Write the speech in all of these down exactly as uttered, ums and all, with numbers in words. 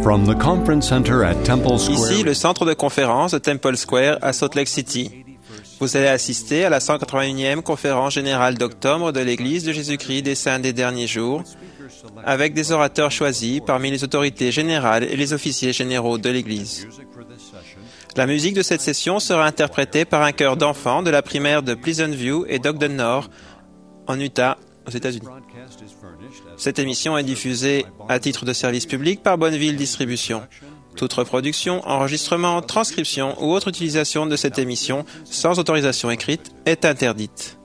From the conference center at Temple Square. Ici, le centre de conférence de Temple Square à Salt Lake City. Vous allez assister à la cent quatre-vingt-unième conférence générale d'octobre de l'Église de Jésus-Christ des Saints des Derniers Jours, avec des orateurs choisis parmi les autorités générales et les officiers généraux de l'Église. La musique de cette session sera interprétée par un chœur d'enfants de la primaire de Pleasant View et d'Ogden Nord, en Utah, aux États-Unis. Cette émission est diffusée à titre de service public par Bonneville Distribution. Toute reproduction, enregistrement, transcription ou autre utilisation de cette émission sans autorisation écrite est interdite.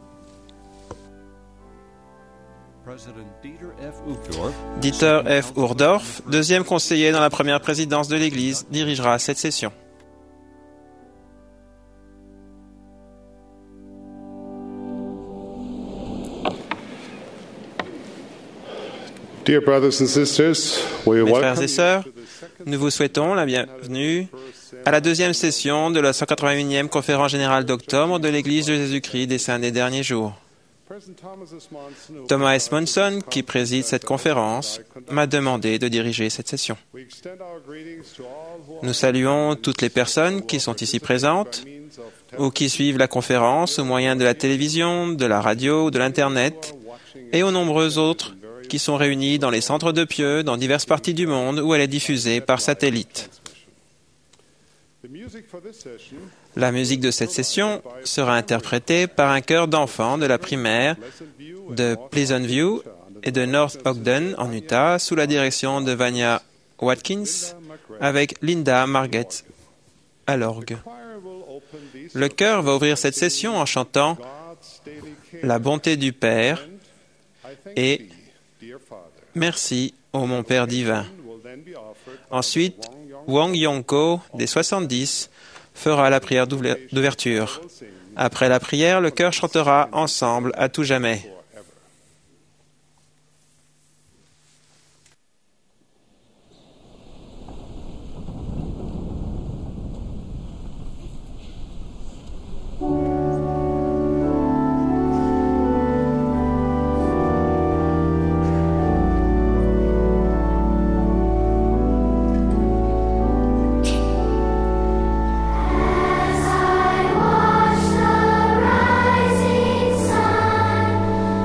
Dieter F. Uchtdorf, deuxième conseiller dans la première présidence de l'Église, dirigera cette session. Dear brothers and sisters, we Mes frères welcome et sœurs, nous vous souhaitons la bienvenue à la deuxième session de la cent quatre-vingt-unième conférence générale d'octobre de l'Église de Jésus-Christ des Saints des Derniers Jours. Thomas S. Monson, qui préside cette conférence, m'a demandé de diriger cette session. Nous saluons toutes les personnes qui sont ici présentes ou qui suivent la conférence au moyen de la télévision, de la radio ou de l'Internet et aux nombreux autres qui sont réunis dans les centres de pieux dans diverses parties du monde où elle est diffusée par satellite. La musique de cette session sera interprétée par un chœur d'enfants de la primaire de Pleasant View et de North Ogden en Utah sous la direction de Vania Watkins avec Linda Marget à l'orgue. Le chœur va ouvrir cette session en chantant « La bonté du Père » et « Merci, ô mon Père divin ». Ensuite, Wong Yong-ko, des soixante-dix, fera la prière d'ouverture. Après la prière, le chœur chantera ensemble à tout jamais. As I watch the rising sun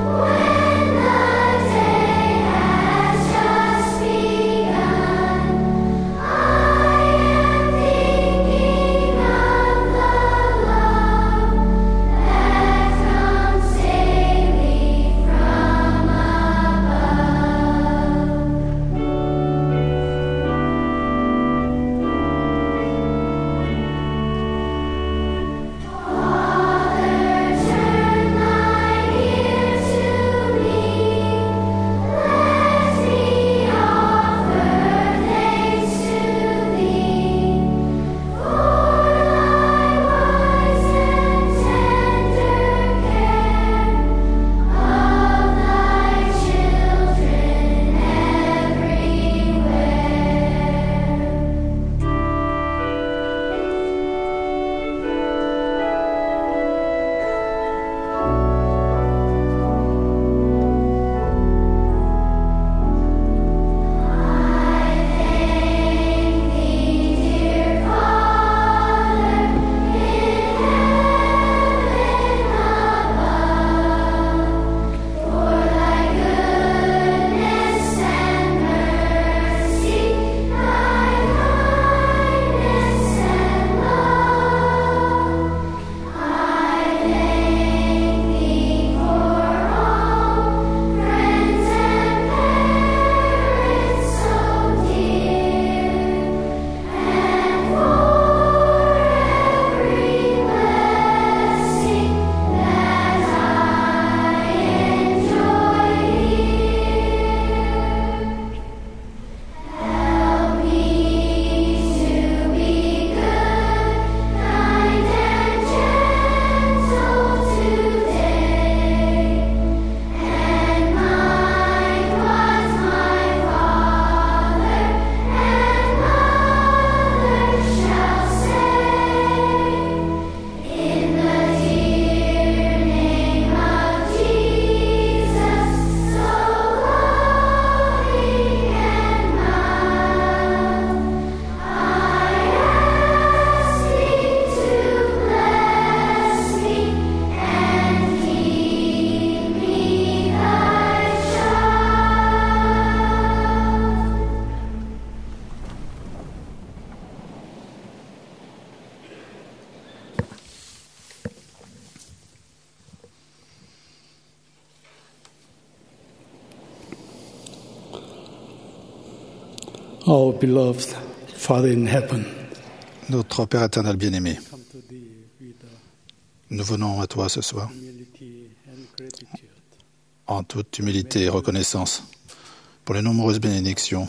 Our beloved Father in heaven, Notre Père éternel bien-aimé, come to thee with uh, nous venons à toi ce soir humility and gratitude. en toute humilité et reconnaissance pour les nombreuses bénédictions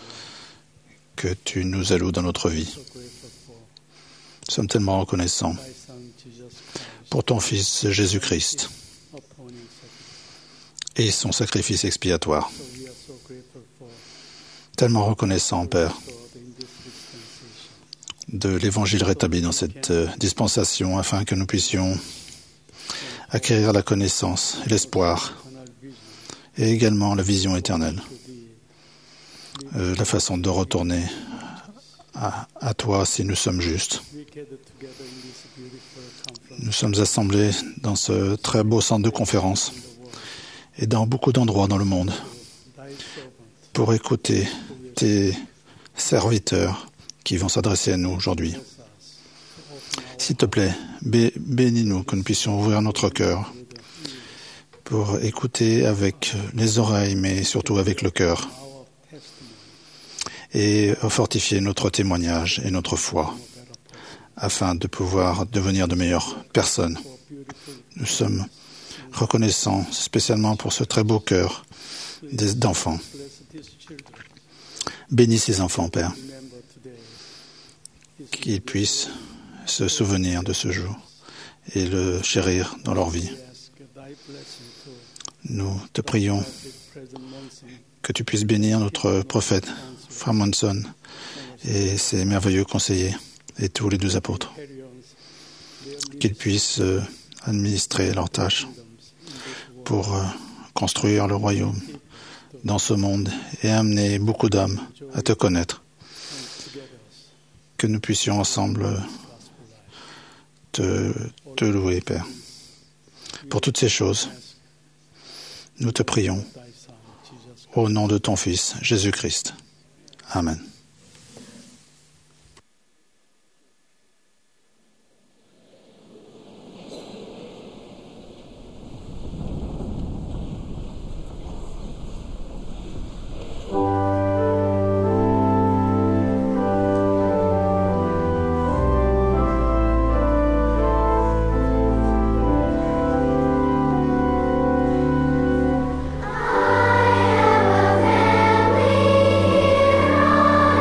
que tu nous alloues dans notre vie. So grateful for Nous sommes tellement reconnaissants thy Son Jesus Christ, pour ton Fils Jésus-Christ atoning sacrifice. et son sacrifice expiatoire. So we are so grateful for Tellement reconnaissant, Père, God in this dispensation. de l'Évangile rétabli dans cette euh, dispensation afin que nous puissions acquérir la connaissance et l'espoir Eternal vision et également la vision éternelle, to thee. euh, la façon de retourner à, à toi si nous sommes justes. We gather together in this beautiful conference Nous sommes assemblés dans ce très beau centre de conférence in the world. et dans beaucoup d'endroits dans le monde Thy servant pour écouter tes serviteurs qui vont s'adresser à nous aujourd'hui. bless us to open our S'il te plaît, bé- bénis-nous, que nous puissions ouvrir notre cœur pour écouter avec les oreilles, mais surtout avec le cœur, our testimony et fortifier notre témoignage et notre foi, for better person. afin de pouvoir devenir de meilleures personnes. For beautiful Nous sommes reconnaissants spécialement pour ce très beau cœur des- d'enfants. bless these children. Bénis ces enfants, Père, Remember today this qu'ils puissent se souvenir de ce jour et le chérir dans leur vie. we ask thy blessing to Nous te prions Prophet President Monson que tu puisses bénir notre prophète, Frère Monson, et ses merveilleux conseillers, et tous les douze apôtres, carry on their qu'ils puissent euh, administrer leurs tâches kingdoms in this world. pour euh, construire le royaume dans ce monde et amener beaucoup d'âmes à te connaître, And together que nous puissions ensemble euh, te, te louer, Père. Pour toutes ces choses, nous te prions thy Son Jesus Christ. au nom de ton Fils, Jésus-Christ. Amen. I have a family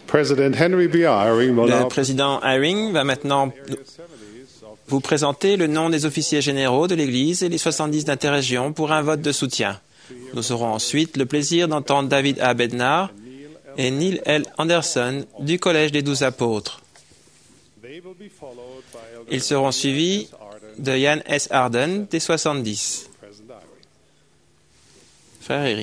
President Henry B. Eyring will Le now président Eyring va maintenant vous présenter le nom des officiers généraux de l'Église et les soixante-dix d'interrégion pour un vote de soutien. Nous aurons ensuite le plaisir d'entendre David A. Bednar et Neil L. Anderson du Collège des Douze Apôtres. Ils seront suivis de Ian S. Arden des soixante-dix. Frère Eyring.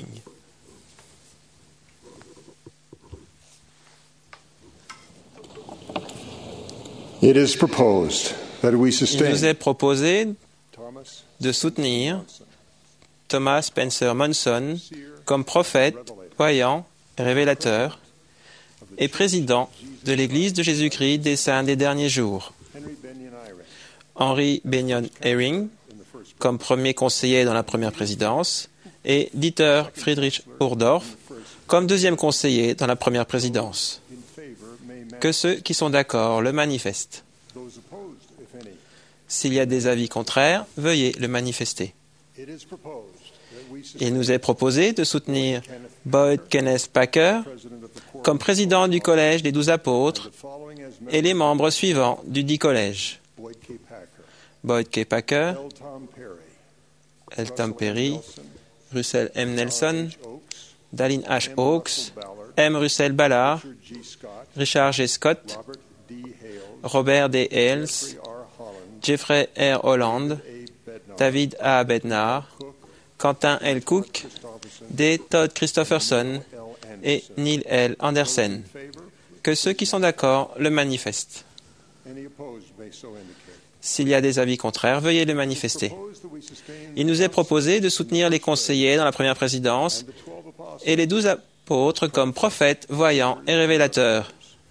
It is proposed that we Il nous sustain est proposé Thomas de soutenir Thomas Spencer Monson comme prophète, voyant et révélateur et président de l'Église de Jésus-Christ des Saints des derniers jours. Henry Benyon Eyring Henry Benyon Eyring comme premier conseiller dans la première présidence et Dieter Friedrich Uhdorf comme deuxième conseiller dans la première présidence. in favor may manifest. Que ceux qui sont d'accord le manifestent. Those opposed, if any. S'il y a des avis contraires, veuillez le manifester. It is proposed that we Il sustain nous est proposé de soutenir Boyd Kenneth Packer President of the Quorum comme président du Collège des Douze Apôtres the following as et les members: membres suivants du dit collège. Boyd K. Packer, Boyd K. Packer, L. Tom Perry, L. Tom Russell M. Perry, Nelson, Russell M. Nelson, H. Oakes, Dallin H. M. Oakes, Russell Ballard, M. Russell Ballard, Richard G. Scott, Richard G. Scott, Robert D. Hales, Robert D. Hales, Jeffrey R. Holland, Jeffrey R. Holland, A. Bednar, David A. Bednar, Cook, Quentin L. Cook, Christopherson, D. Todd Christopherson L. et Anderson. Neil L. Anderson. In favor? Que ceux qui sont d'accord le manifestent. Any opposed may so indicate. S'il y a des avis contraires, veuillez le manifester. Proposed that we sustain Il nous est proposé de soutenir les conseillers dans la première présidence the twelve apostles. et les douze apôtres comme prophètes, voyants et révélateurs.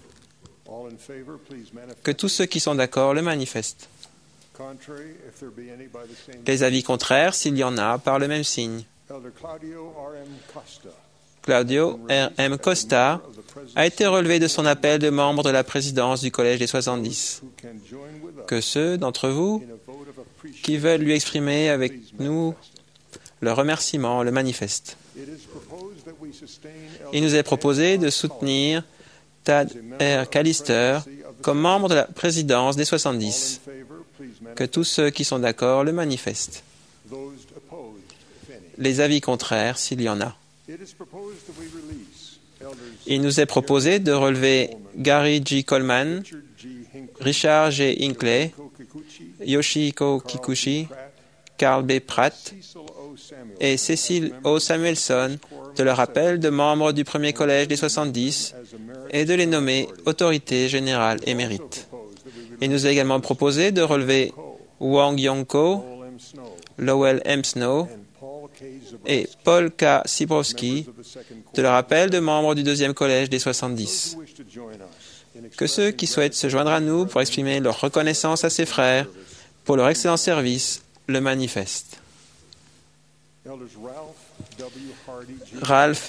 All in favor, please manifest. Que tous ceux qui sont d'accord le manifestent. Contrary, if there be any by the same. Les avis contraires, s'il y en a, par le même signe. Elder Claudio R. M. Costa Claudio R. M. Costa of the President's a été relevé de son appel de membre de la présidence du Collège des soixante-dix. who can join with us Que ceux d'entre vous in a vote of appreciation. qui veulent lui exprimer avec nous le remerciement le manifestent. It is proposed that we sustain Il nous est proposé de soutenir Tad R. Callister comme membre de la présidence des soixante-dix. in favor, please Que manifest. tous ceux qui sont d'accord le manifestent. Those opposed, if any. Les avis contraires, s'il y en a. It is proposed that we release elders Il nous est proposé de relever Gary G. Coleman, Richard G. Hinckley, Richard G. Hinckley, Kikuchi, Yoshiko Carl Kikuchi, B. Pratt, Carl B. Pratt Cecil O. Samuel, et Cecil O. Samuelson de leur appel de membres du premier collège des soixante-dix as a merit. et de les nommer autorités générales émérites. Proposed that we release Il nous est également proposé de relever Wang Yongko, Paul M. Snow Lowell M. Snow and Paul K. et Zabrowski, Paul K. Sibrowski members of the second de leur quorum. appel de membres du deuxième collège des Those soixante-dix. who wish to join us in Que ceux qui souhaitent se joindre à nous pour exprimer leur reconnaissance à ses frères pour leur excellent service le manifestent. Elders Ralph W. Hardy, Junior Ralph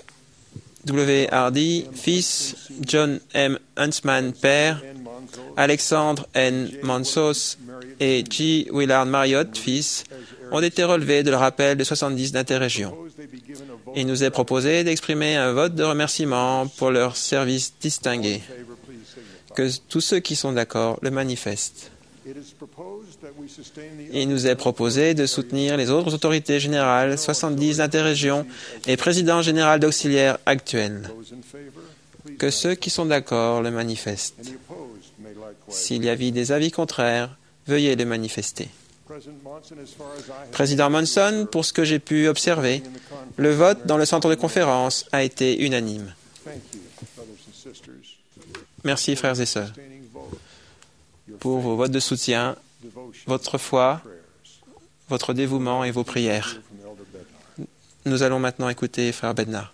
W. Hardy, fils, John M. Huntsman, père, N. Monzo, Alexandre N. Mansos et G. Willard Marriott, fils, ont été relevés de leur appel de soixante-dix d'interrégion. Proposed they be given a vote. Il nous est proposé d'exprimer un vote de remerciement pour leur service distingué. In favor, please signify. Que tous ceux qui sont d'accord le manifestent. It is proposed that we sustain the Il nous est proposé de soutenir les autres autorités générales, soixante-dix d'interrégion et président général d'auxiliaire actuels. those in favor, please. Que ceux qui sont d'accord le manifestent. Any opposed may likewise. S'il y a des avis contraires, veuillez les manifester. President Monson, as far as I have Président Monson, pour ce que j'ai pu observer, in the conference, le vote dans le centre de conférence a été unanime. thank you, brothers and sisters, Merci frères et sœurs sustaining vote, your pour vos votes de soutien, devotion, votre foi, prayers. votre dévouement et vos prières. Hear from Elder Bednar. Nous allons maintenant écouter frère Bednar.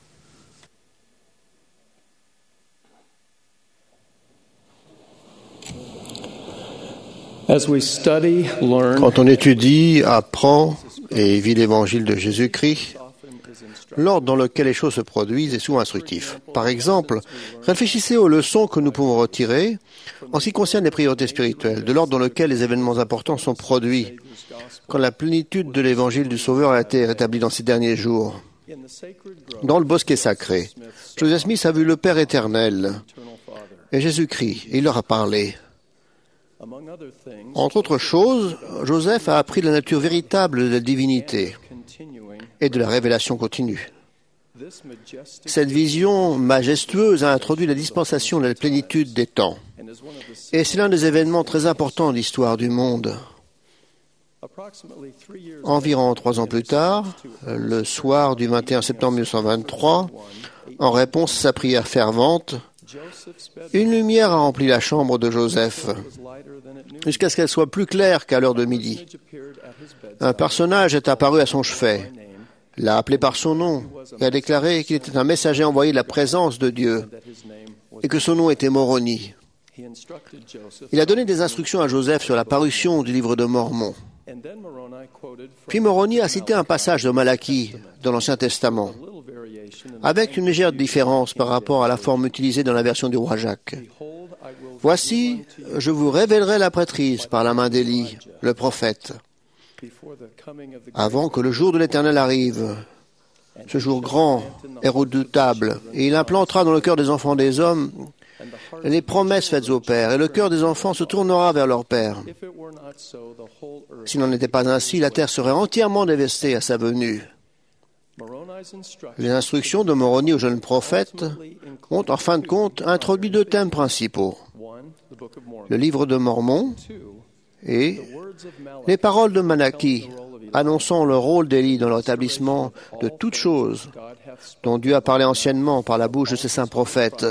As we study, learn, Quand on étudie, apprend et vit l'évangile de Jésus-Christ, l'ordre dans lequel les choses se produisent est souvent instructif. Par exemple, réfléchissez aux leçons que nous pouvons retirer en ce qui concerne les priorités spirituelles, de l'ordre dans lequel les événements importants sont produits, quand la plénitude de l'évangile du Sauveur a été rétablie dans ces derniers jours. Dans le bosquet sacré, Joseph Smith a vu le Père éternel et Jésus-Christ. Il leur a parlé. Entre autres choses, Joseph a appris la nature véritable de la divinité et de la révélation continue. Cette vision majestueuse a introduit la dispensation de la plénitude des temps. Et c'est l'un des événements très importants de l'histoire du monde. Environ trois ans plus tard, le soir du vingt et un septembre mille neuf cent vingt-trois, en réponse à sa prière fervente, une lumière a rempli la chambre de Joseph, jusqu'à ce qu'elle soit plus claire qu'à l'heure de midi. Un personnage est apparu à son chevet, l'a appelé par son nom et a déclaré qu'il était un messager envoyé de la présence de Dieu et que son nom était Moroni. Il a donné des instructions à Joseph sur la parution du livre de Mormon. Puis Moroni a cité un passage de Malachie dans l'Ancien Testament, avec une légère différence par rapport à la forme utilisée dans la version du roi Jacques. « Voici, je vous révélerai la prêtrise par la main d'Élie, le prophète, avant que le jour de l'Éternel arrive, ce jour grand et redoutable, et il implantera dans le cœur des enfants des hommes les promesses faites au Père, et le cœur des enfants se tournera vers leur Père. S'il n'en était pas ainsi, la terre serait entièrement dévastée à sa venue. » Les instructions de Moroni au jeune prophète ont, en fin de compte, introduit deux thèmes principaux. Le livre de Mormon et les paroles de Malachie, annonçant le rôle d'Élie dans le rétablissement de toutes choses dont Dieu a parlé anciennement par la bouche de ses saints prophètes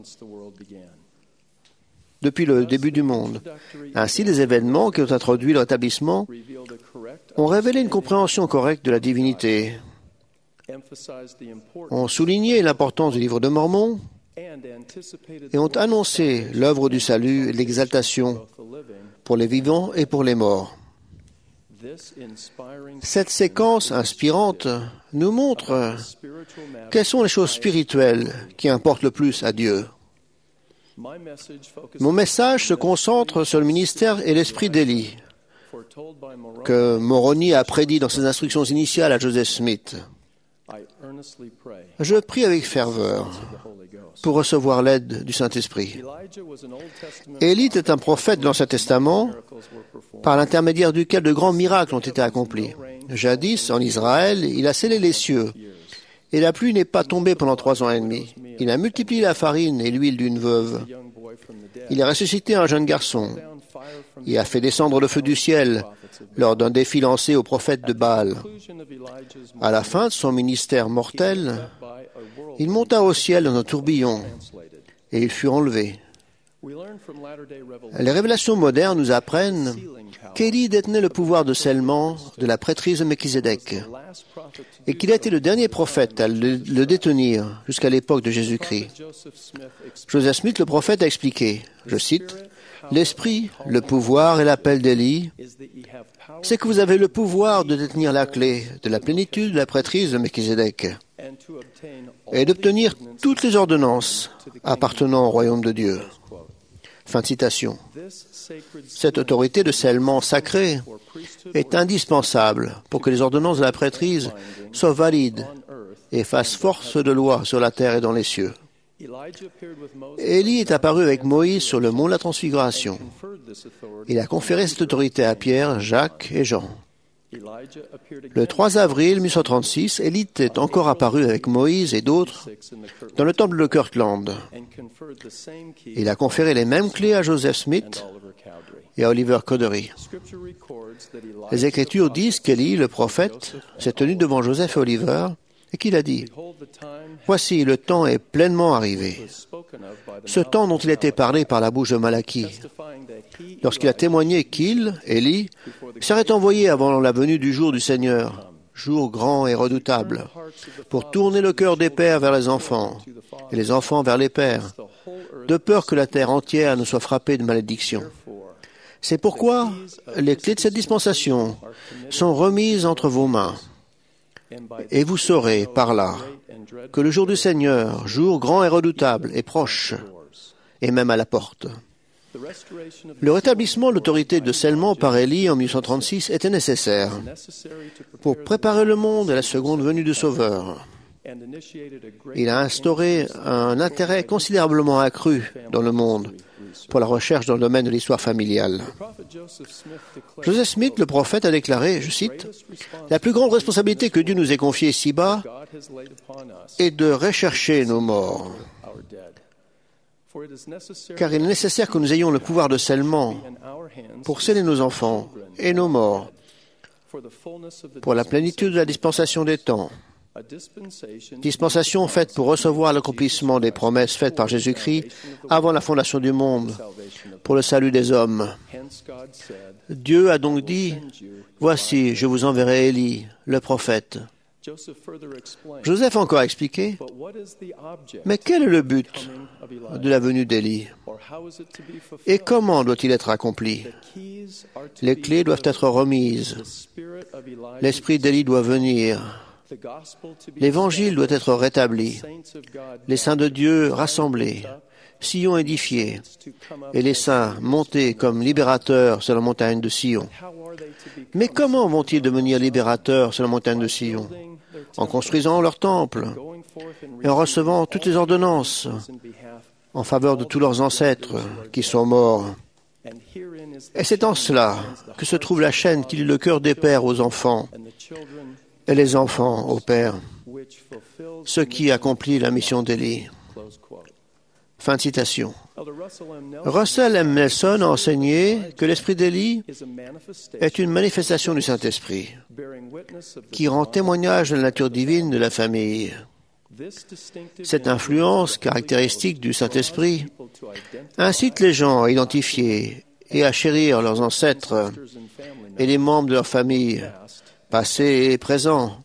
depuis le début du monde. Ainsi, les événements qui ont introduit le rétablissement ont révélé une compréhension correcte de la divinité, ont souligné l'importance du livre de Mormon et ont annoncé l'œuvre du salut et de l'exaltation pour les vivants et pour les morts. Cette séquence inspirante nous montre quelles sont les choses spirituelles qui importent le plus à Dieu. Mon message se concentre sur le ministère et l'esprit d'Élie, que Moroni a prédit dans ses instructions initiales à Joseph Smith. Je prie avec ferveur pour recevoir l'aide du Saint-Esprit. Élie était un prophète de l'Ancien Testament par l'intermédiaire duquel de grands miracles ont été accomplis. Jadis, en Israël, il a scellé les cieux, et la pluie n'est pas tombée pendant trois ans et demi. Il a multiplié la farine et l'huile d'une veuve. Il a ressuscité un jeune garçon. Il a fait descendre le feu du ciel lors d'un défi lancé aux prophètes de Baal. À la fin de son ministère mortel, il monta au ciel dans un tourbillon et il fut enlevé. Les révélations modernes nous apprennent qu'Élie détenait le pouvoir de scellement de la prêtrise de Melchizedek et qu'il a été le dernier prophète à le, le détenir jusqu'à l'époque de Jésus-Christ. Joseph Smith, le prophète, a expliqué, je cite, « L'esprit, le pouvoir et l'appel d'Élie, c'est que vous avez le pouvoir de détenir la clé de la plénitude de la prêtrise de Melchizedek et d'obtenir toutes les ordonnances appartenant au royaume de Dieu. » Fin de citation. Cette autorité de scellement sacré est indispensable pour que les ordonnances de la prêtrise soient valides et fassent force de loi sur la terre et dans les cieux. Élie est apparu avec Moïse sur le mont de la Transfiguration. Il a conféré cette autorité à Pierre, Jacques et Jean. Le trois avril mille neuf cent trente-six, Élie est encore apparu avec Moïse et d'autres dans le temple de Kirtland. Il a conféré les mêmes clés à Joseph Smith et à Oliver Cowdery. Les Écritures disent qu'Élie, le prophète, s'est tenu devant Joseph et Oliver et qu'il a dit « Voici, le temps est pleinement arrivé. » Ce temps dont il a été parlé par la bouche de Malachie, lorsqu'il a témoigné qu'il, Élie, serait envoyé avant la venue du jour du Seigneur, jour grand et redoutable, pour tourner le cœur des pères vers les enfants et les enfants vers les pères, de peur que la terre entière ne soit frappée de malédiction. C'est pourquoi les clés de cette dispensation sont remises entre vos mains. Et vous saurez par là que le jour du Seigneur, jour grand et redoutable, est proche, et même à la porte. Le rétablissement de l'autorité de scellement par Élie en mille neuf cent trente-six était nécessaire pour préparer le monde à la seconde venue du Sauveur. Il a instauré un intérêt considérablement accru dans le monde pour la recherche dans le domaine de l'histoire familiale. Joseph Smith, le prophète, a déclaré, je cite, « La plus grande responsabilité que Dieu nous ait confiée ici-bas est de rechercher nos morts. Car il est nécessaire que nous ayons le pouvoir de scellement pour sceller nos enfants et nos morts pour la plénitude de la dispensation des temps. Dispensation faite pour recevoir l'accomplissement des promesses faites par Jésus-Christ avant la fondation du monde pour le salut des hommes. Dieu a donc dit, « Voici, je vous enverrai Élie, le prophète. » Joseph a encore expliqué, mais quel est le but de la venue d'Élie? Et comment doit-il être accompli? Les clés doivent être remises. L'esprit d'Élie doit venir. L'Évangile doit être rétabli. Les saints de Dieu rassemblés, Sion édifié, et les saints montés comme libérateurs sur la montagne de Sion. Mais comment vont-ils devenir libérateurs sur la montagne de Sion? En construisant leur temple et en recevant toutes les ordonnances en faveur de tous leurs ancêtres qui sont morts. Et c'est en cela que se trouve la chaîne qui lie le cœur des pères aux enfants et les enfants aux pères, ce qui accomplit la mission d'Élie. Fin de citation. Russell M. Nelson a enseigné que l'esprit d'Élie est une manifestation du Saint-Esprit qui rend témoignage de la nature divine de la famille. Cette influence caractéristique du Saint-Esprit incite les gens à identifier et à chérir leurs ancêtres et les membres de leur famille, passés et présents,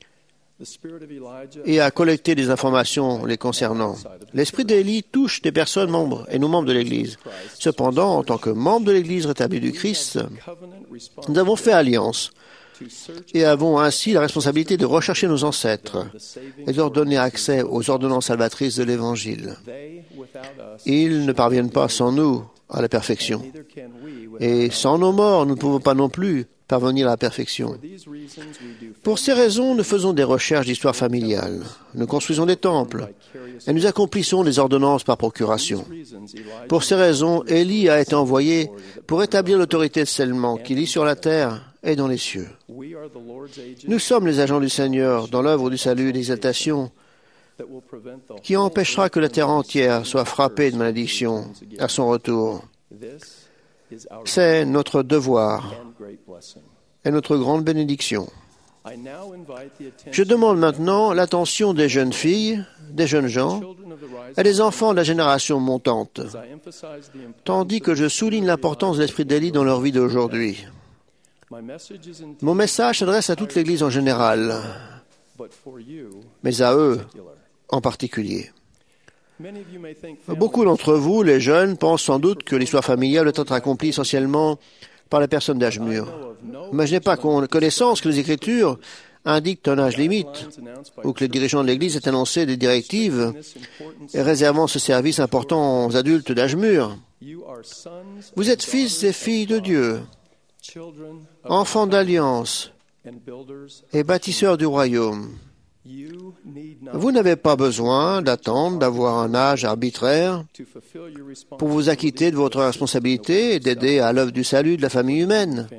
et à collecter des informations les concernant. L'esprit d'Élie touche des personnes membres et nous membres de l'Église. Cependant, en tant que membres de l'Église rétablie du Christ, nous avons fait alliance et avons ainsi la responsabilité de rechercher nos ancêtres et de leur donner accès aux ordonnances salvatrices de l'Évangile. Ils ne parviennent pas sans nous à la perfection. Et sans nos morts, nous ne pouvons pas non plus parvenir à la perfection. Pour ces raisons, nous faisons des recherches d'histoire familiale, nous construisons des temples et nous accomplissons des ordonnances par procuration. Pour ces raisons, Élie a été envoyé pour établir l'autorité de scellement qui lit sur la terre et dans les cieux. Nous sommes les agents du Seigneur dans l'œuvre du salut et d'exaltation qui empêchera que la terre entière soit frappée de malédiction à son retour. C'est notre devoir et notre grande bénédiction. Je demande maintenant l'attention des jeunes filles, des jeunes gens et des enfants de la génération montante, tandis que je souligne l'importance de l'esprit d'Élie dans leur vie d'aujourd'hui. Mon message s'adresse à toute l'Église en général, mais à eux en particulier. Beaucoup d'entre vous, les jeunes, pensent sans doute que l'histoire familiale doit être accomplie essentiellement par les personnes d'âge mûr. Imaginez pas qu'on ait connaissance que les Écritures indiquent un âge limite, ou que les dirigeants de l'Église aient annoncé des directives et réservant ce service important aux adultes d'âge mûr. Vous êtes fils et filles de Dieu, enfants d'alliance et bâtisseurs du royaume. Vous n'avez pas besoin d'attendre d'avoir un âge arbitraire pour vous acquitter de votre responsabilité et d'aider à l'œuvre du salut de la famille humaine.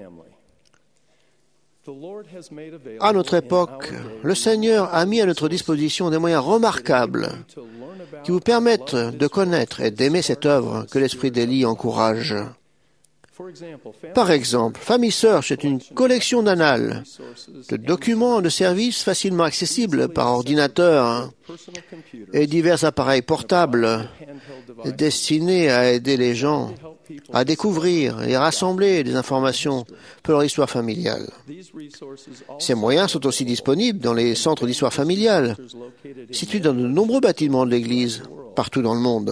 À notre époque, le Seigneur a mis à notre disposition des moyens remarquables qui vous permettent de connaître et d'aimer cette œuvre que l'Esprit d'Élie encourage. Par exemple, Family Search est une collection d'annales, de documents et de services facilement accessibles par ordinateur et divers appareils portables destinés à aider les gens à découvrir et rassembler des informations pour leur histoire familiale. Ces moyens sont aussi disponibles dans les centres d'histoire familiale, situés dans de nombreux bâtiments de l'Église partout dans le monde.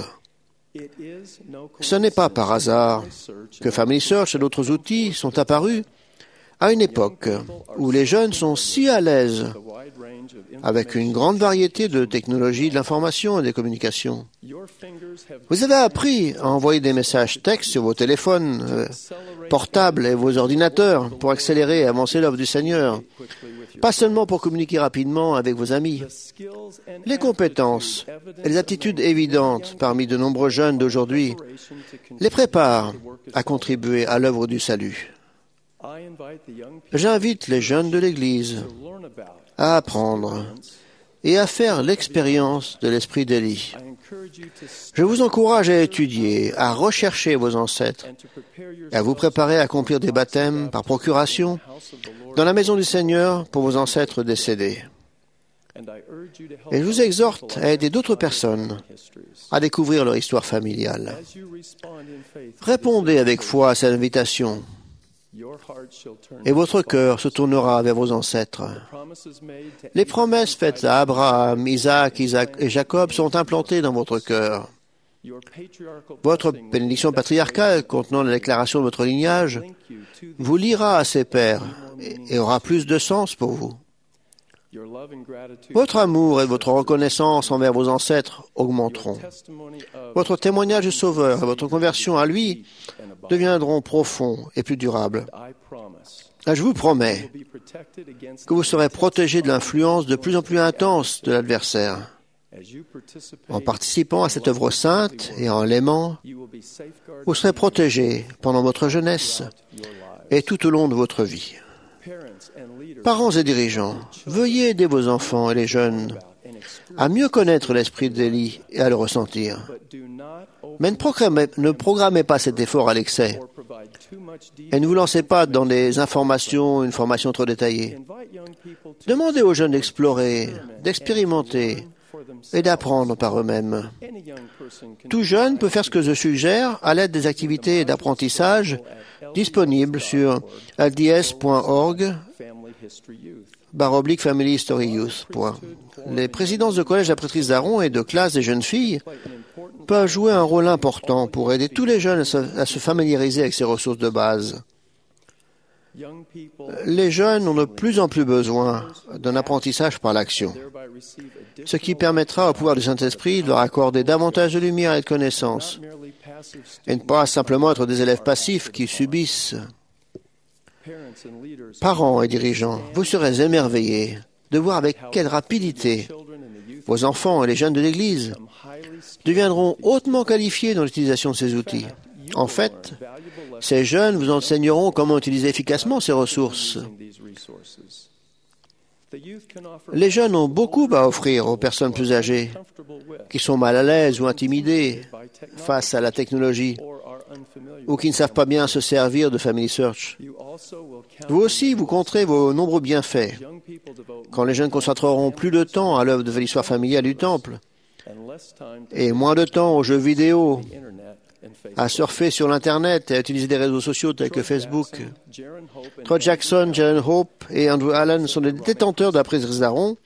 Ce n'est pas par hasard que Family Search et d'autres outils sont apparus à une époque où les jeunes sont si à l'aise avec une grande variété de technologies de l'information et des communications. Vous avez appris à envoyer des messages textes sur vos téléphones euh, portables et vos ordinateurs pour accélérer et avancer l'œuvre du Seigneur pas seulement pour communiquer rapidement avec vos amis. Les compétences et les aptitudes évidentes parmi de nombreux jeunes d'aujourd'hui les préparent à contribuer à l'œuvre du salut. J'invite les jeunes de l'Église à apprendre et à faire l'expérience de l'esprit d'Élie. Je vous encourage à étudier, à rechercher vos ancêtres et à vous préparer à accomplir des baptêmes par procuration dans la maison du Seigneur pour vos ancêtres décédés. Et je vous exhorte à aider d'autres personnes à découvrir leur histoire familiale. Répondez avec foi à cette invitation et votre cœur se tournera vers vos ancêtres. Les promesses faites à Abraham, Isaac, Isaac et Jacob sont implantées dans votre cœur. Votre bénédiction patriarcale contenant la déclaration de votre lignage vous liera à ses pères et aura plus de sens pour vous. Votre amour et votre reconnaissance envers vos ancêtres augmenteront. Votre témoignage du Sauveur et votre conversion à lui deviendront profonds et plus durables. Je vous promets que vous serez protégés de l'influence de plus en plus intense de l'adversaire. En participant à cette œuvre sainte et en l'aimant, vous serez protégés pendant votre jeunesse et tout au long de votre vie. Parents et dirigeants, veuillez aider vos enfants et les jeunes à mieux connaître l'esprit d'Élie et à le ressentir. Mais ne programmez, ne programmez pas cet effort à l'excès et ne vous lancez pas dans des informations, une formation trop détaillée. Demandez aux jeunes d'explorer, d'expérimenter et d'apprendre par eux-mêmes. Tout jeune peut faire ce que je suggère à l'aide des activités d'apprentissage disponibles sur l d s point org barre oblique Family History Youth. Les présidences de collèges d'apprêtrices d'Aaron et de classes des jeunes filles peuvent jouer un rôle important pour aider tous les jeunes à se, à se familiariser avec ces ressources de base. Les jeunes ont de plus en plus besoin d'un apprentissage par l'action, ce qui permettra au pouvoir du Saint-Esprit de leur accorder davantage de lumière et de connaissances, et ne pas simplement être des élèves passifs qui subissent. Parents et dirigeants, vous serez émerveillés de voir avec quelle rapidité vos enfants et les jeunes de l'Église deviendront hautement qualifiés dans l'utilisation de ces outils. En fait, ces jeunes vous enseigneront comment utiliser efficacement ces ressources. Les jeunes ont beaucoup à offrir aux personnes plus âgées, qui sont mal à l'aise ou intimidées face à la technologie, ou qui ne savent pas bien se servir de Family Search. Vous aussi, vous compterez vos nombreux bienfaits quand les jeunes consacreront plus de temps à l'œuvre de l'histoire familiale du Temple et moins de temps aux jeux vidéo, à surfer sur l'Internet et à utiliser des réseaux sociaux tels que Facebook. Troy Jackson, Jaren Hope et Andrew Allen sont des détenteurs d'apprêtrices d'Aaron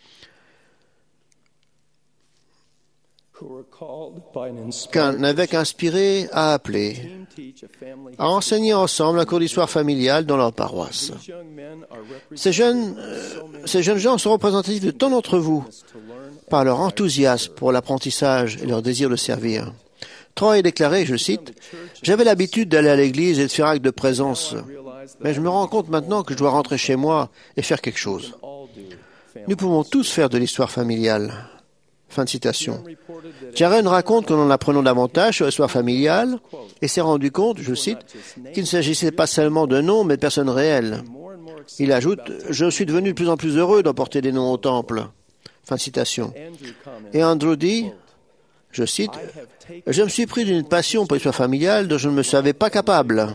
qu'un évêque inspiré a appelé à enseigner ensemble un cours d'histoire familiale dans leur paroisse. Ces jeunes, euh, ces jeunes gens sont représentatifs de tant d'entre vous par leur enthousiasme pour l'apprentissage et leur désir de servir. Troy a déclaré, je cite, « J'avais l'habitude d'aller à l'église et de faire acte de présence, mais je me rends compte maintenant que je dois rentrer chez moi et faire quelque chose. Nous pouvons tous faire de l'histoire familiale. » Fin de citation. Jaren raconte qu'en en apprenant davantage sur l'histoire familiale, et s'est rendu compte, je cite, qu'il ne s'agissait pas seulement de noms, mais de personnes réelles. Il ajoute, « Je suis devenu de plus en plus heureux d'emporter des noms au temple. » Fin de citation. Et Andrew dit, je cite, « Je me suis pris d'une passion pour l'histoire familiale dont je ne me savais pas capable.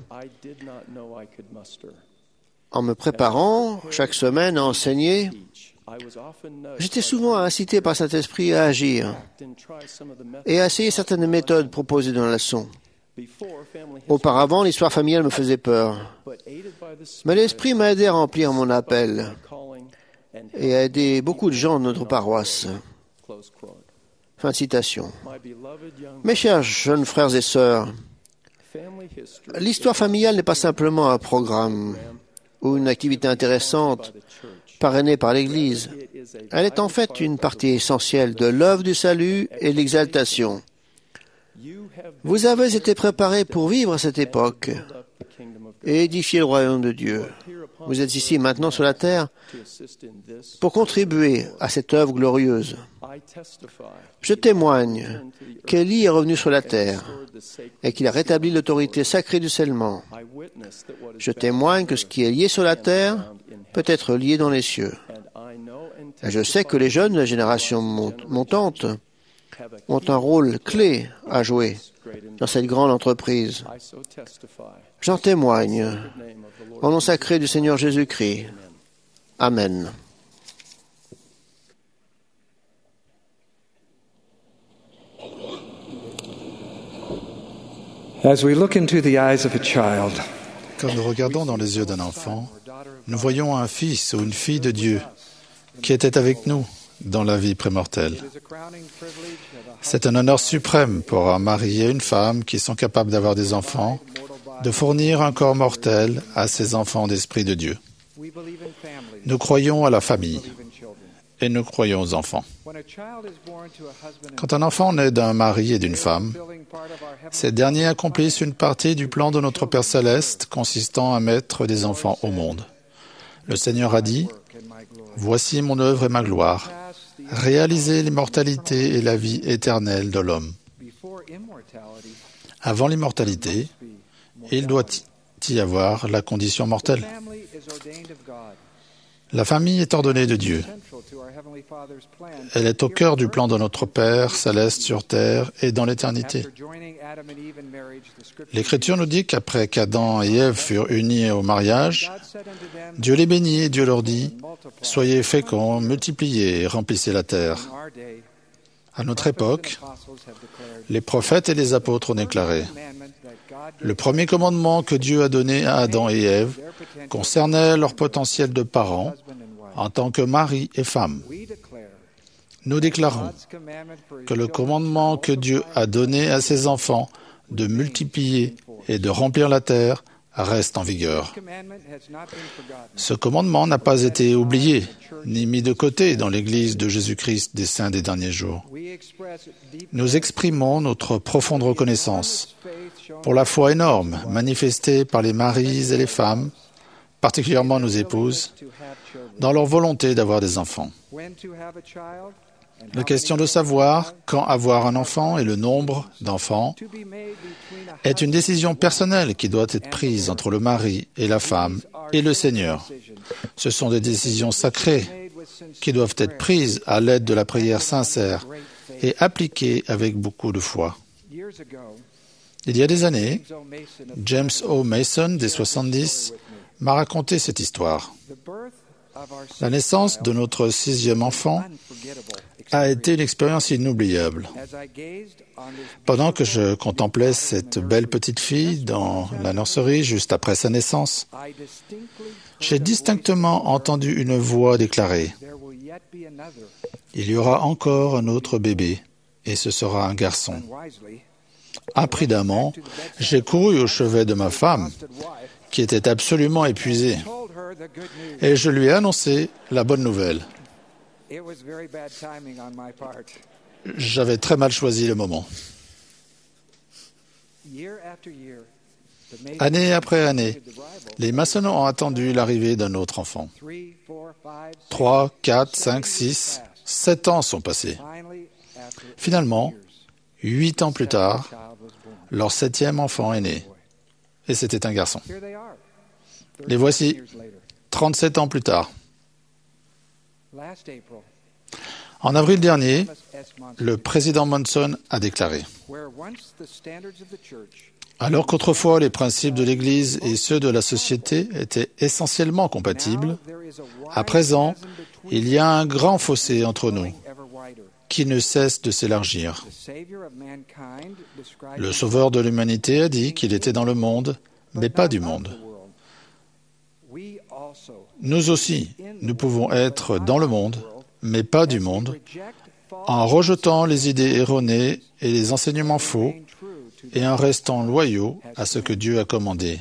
En me préparant chaque semaine à enseigner, j'étais souvent incité par Saint-Esprit à agir et à essayer certaines méthodes proposées dans la leçon. Auparavant, l'histoire familiale me faisait peur, mais l'Esprit m'a aidé à remplir mon appel et à aider beaucoup de gens de notre paroisse. » Fin de citation. Mes chers jeunes frères et sœurs, l'histoire familiale n'est pas simplement un programme ou une activité intéressante parrainée par l'Église. Elle est en fait une partie essentielle de l'œuvre du salut et de l'exaltation. Vous avez été préparés pour vivre à cette époque et édifier le royaume de Dieu. Vous êtes ici maintenant sur la terre pour contribuer à cette œuvre glorieuse. Je témoigne qu'Élie est revenu sur la terre et qu'il a rétabli l'autorité sacrée du scellement. Je témoigne que ce qui est lié sur la terre peut être lié dans les cieux. Et je sais que les jeunes de la génération montante ont un rôle clé à jouer dans cette grande entreprise. J'en témoigne au nom sacré du Seigneur Jésus-Christ. Amen. As we look into the eyes of a child, Quand nous regardons dans les yeux d'un enfant, nous voyons un fils ou une fille de Dieu qui était avec nous dans la vie prémortelle. C'est un honneur suprême pour un mari et une femme qui sont capables d'avoir des enfants, de fournir un corps mortel à ces enfants d'Esprit de Dieu. Nous croyons à la famille et nous croyons aux enfants. Quand un enfant naît d'un mari et d'une femme, ces derniers accomplissent une partie du plan de notre Père Céleste consistant à mettre des enfants au monde. Le Seigneur a dit, « Voici mon œuvre et ma gloire, réaliser l'immortalité et la vie éternelle de l'homme. » Avant l'immortalité, il doit y avoir la condition mortelle. La famille est ordonnée de Dieu. Elle est au cœur du plan de notre Père céleste sur terre et dans l'éternité. L'Écriture nous dit qu'après qu'Adam et Ève furent unis au mariage, Dieu les bénit et Dieu leur dit « Soyez féconds, multipliez et remplissez la terre. » À notre époque, les prophètes et les apôtres ont déclaré « Le premier commandement que Dieu a donné à Adam et Ève concernait leur potentiel de parents en tant que mari et femme. Nous déclarons que le commandement que Dieu a donné à ses enfants de multiplier et de remplir la terre reste en vigueur. Ce commandement n'a pas été oublié ni mis de côté dans l'Église de Jésus-Christ des saints des derniers jours. Nous exprimons notre profonde reconnaissance pour la foi énorme manifestée par les maris et les femmes, particulièrement nos épouses, dans leur volonté d'avoir des enfants. La question de savoir quand avoir un enfant et le nombre d'enfants est une décision personnelle qui doit être prise entre le mari et la femme et le Seigneur. Ce sont des décisions sacrées qui doivent être prises à l'aide de la prière sincère et appliquées avec beaucoup de foi. Il y a des années, James O. Mason, des soixante-dix, m'a raconté cette histoire. La naissance de notre sixième enfant a été une expérience inoubliable. Pendant que je contemplais cette belle petite fille dans la nurserie juste après sa naissance, j'ai distinctement entendu une voix déclarer « Il y aura encore un autre bébé, et ce sera un garçon. » Imprudemment, j'ai couru au chevet de ma femme, qui était absolument épuisée, et je lui ai annoncé la bonne nouvelle. J'avais très mal choisi le moment. Année après année, les maçons ont attendu l'arrivée d'un autre enfant. Trois, quatre, cinq, six, sept ans sont passés. Finalement, huit ans plus tard, leur septième enfant est né. Et c'était un garçon. Les voici, trente-sept ans plus tard. En avril dernier, le président Monson a déclaré « Alors qu'autrefois les principes de l'Église et ceux de la société étaient essentiellement compatibles, à présent, il y a un grand fossé entre nous qui ne cesse de s'élargir. Le Sauveur de l'humanité a dit qu'il était dans le monde, mais pas du monde. Nous aussi, nous pouvons être dans le monde, mais pas du monde, en rejetant les idées erronées et les enseignements faux, et en restant loyaux à ce que Dieu a commandé.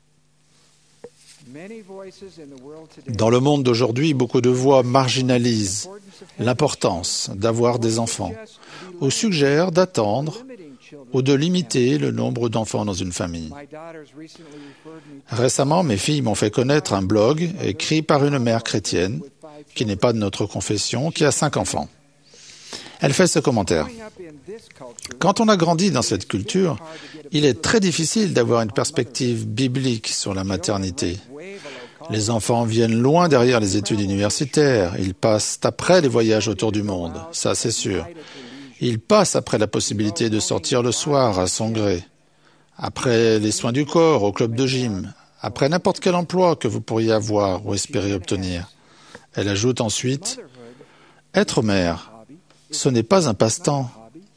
Dans le monde d'aujourd'hui, beaucoup de voix marginalisent l'importance d'avoir des enfants, ou suggèrent d'attendre ou de limiter le nombre d'enfants dans une famille. Récemment, mes filles m'ont fait connaître un blog écrit par une mère chrétienne, qui n'est pas de notre confession, qui a cinq enfants. Elle fait ce commentaire. Quand on a grandi dans cette culture, il est très difficile d'avoir une perspective biblique sur la maternité. Les enfants viennent loin derrière les études universitaires. Ils passent après les voyages autour du monde, ça c'est sûr. Ils passent après la possibilité de sortir le soir à son gré, après les soins du corps au club de gym, après n'importe quel emploi que vous pourriez avoir ou espérer obtenir. Elle ajoute ensuite, « Être mère, ce n'est pas un passe-temps,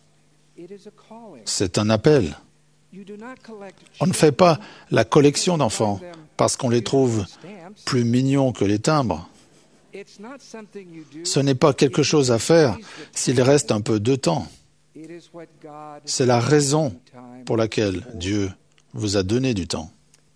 c'est un appel. On ne fait pas la collection d'enfants parce qu'on les trouve plus mignons que les timbres. Ce n'est pas quelque chose à faire s'il reste un peu de temps. C'est la raison pour laquelle Dieu vous a donné du temps.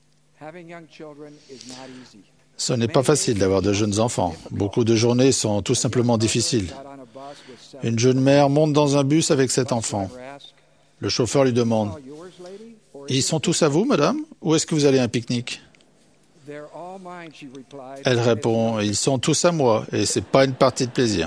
Ce n'est pas facile d'avoir de jeunes enfants. Beaucoup de journées sont tout simplement difficiles. Une jeune mère monte dans un bus avec sept enfants. Le chauffeur lui demande « Ils sont tous à vous, madame, ou est-ce que vous allez à un pique-nique ?» Elle répond « Ils sont tous à moi, et ce n'est pas une partie de plaisir. »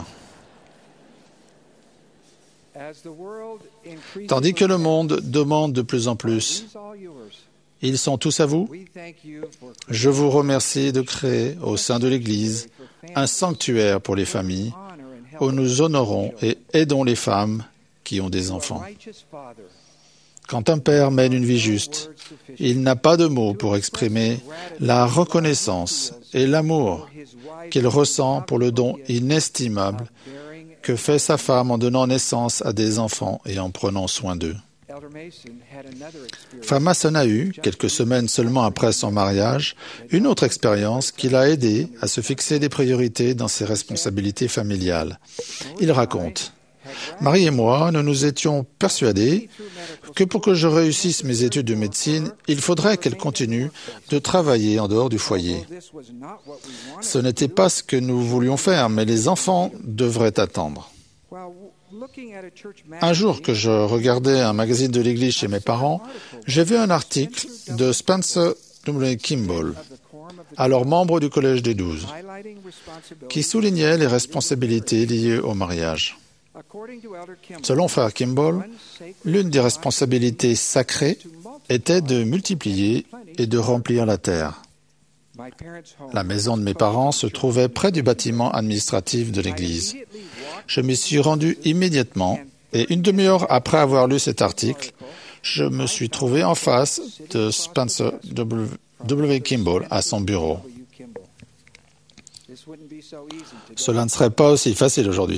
Tandis que le monde demande de plus en plus « Ils sont tous à vous ?» Je vous remercie de créer au sein de l'Église un sanctuaire pour les familles où nous honorons et aidons les femmes qui ont des enfants. Quand un père mène une vie juste, il n'a pas de mots pour exprimer la reconnaissance et l'amour qu'il ressent pour le don inestimable que fait sa femme en donnant naissance à des enfants et en prenant soin d'eux. Frère Mason a eu, quelques semaines seulement après son mariage, une autre expérience qui l'a aidé à se fixer des priorités dans ses responsabilités familiales. Il raconte « Marie et moi, nous nous étions persuadés que pour que je réussisse mes études de médecine, il faudrait qu'elle continue de travailler en dehors du foyer. Ce n'était pas ce que nous voulions faire, mais les enfants devraient attendre. » Un jour que je regardais un magazine de l'Église chez mes parents, j'ai vu un article de Spencer W. Kimball, alors membre du Collège des Douze, qui soulignait les responsabilités liées au mariage. Selon Frère Kimball, l'une des responsabilités sacrées était de multiplier et de remplir la terre. La maison de mes parents se trouvait près du bâtiment administratif de l'église. Je m'y suis rendu immédiatement et une demi-heure après avoir lu cet article, je me suis trouvé en face de Spencer W. Kimball à son bureau. Cela ne serait pas aussi facile aujourd'hui.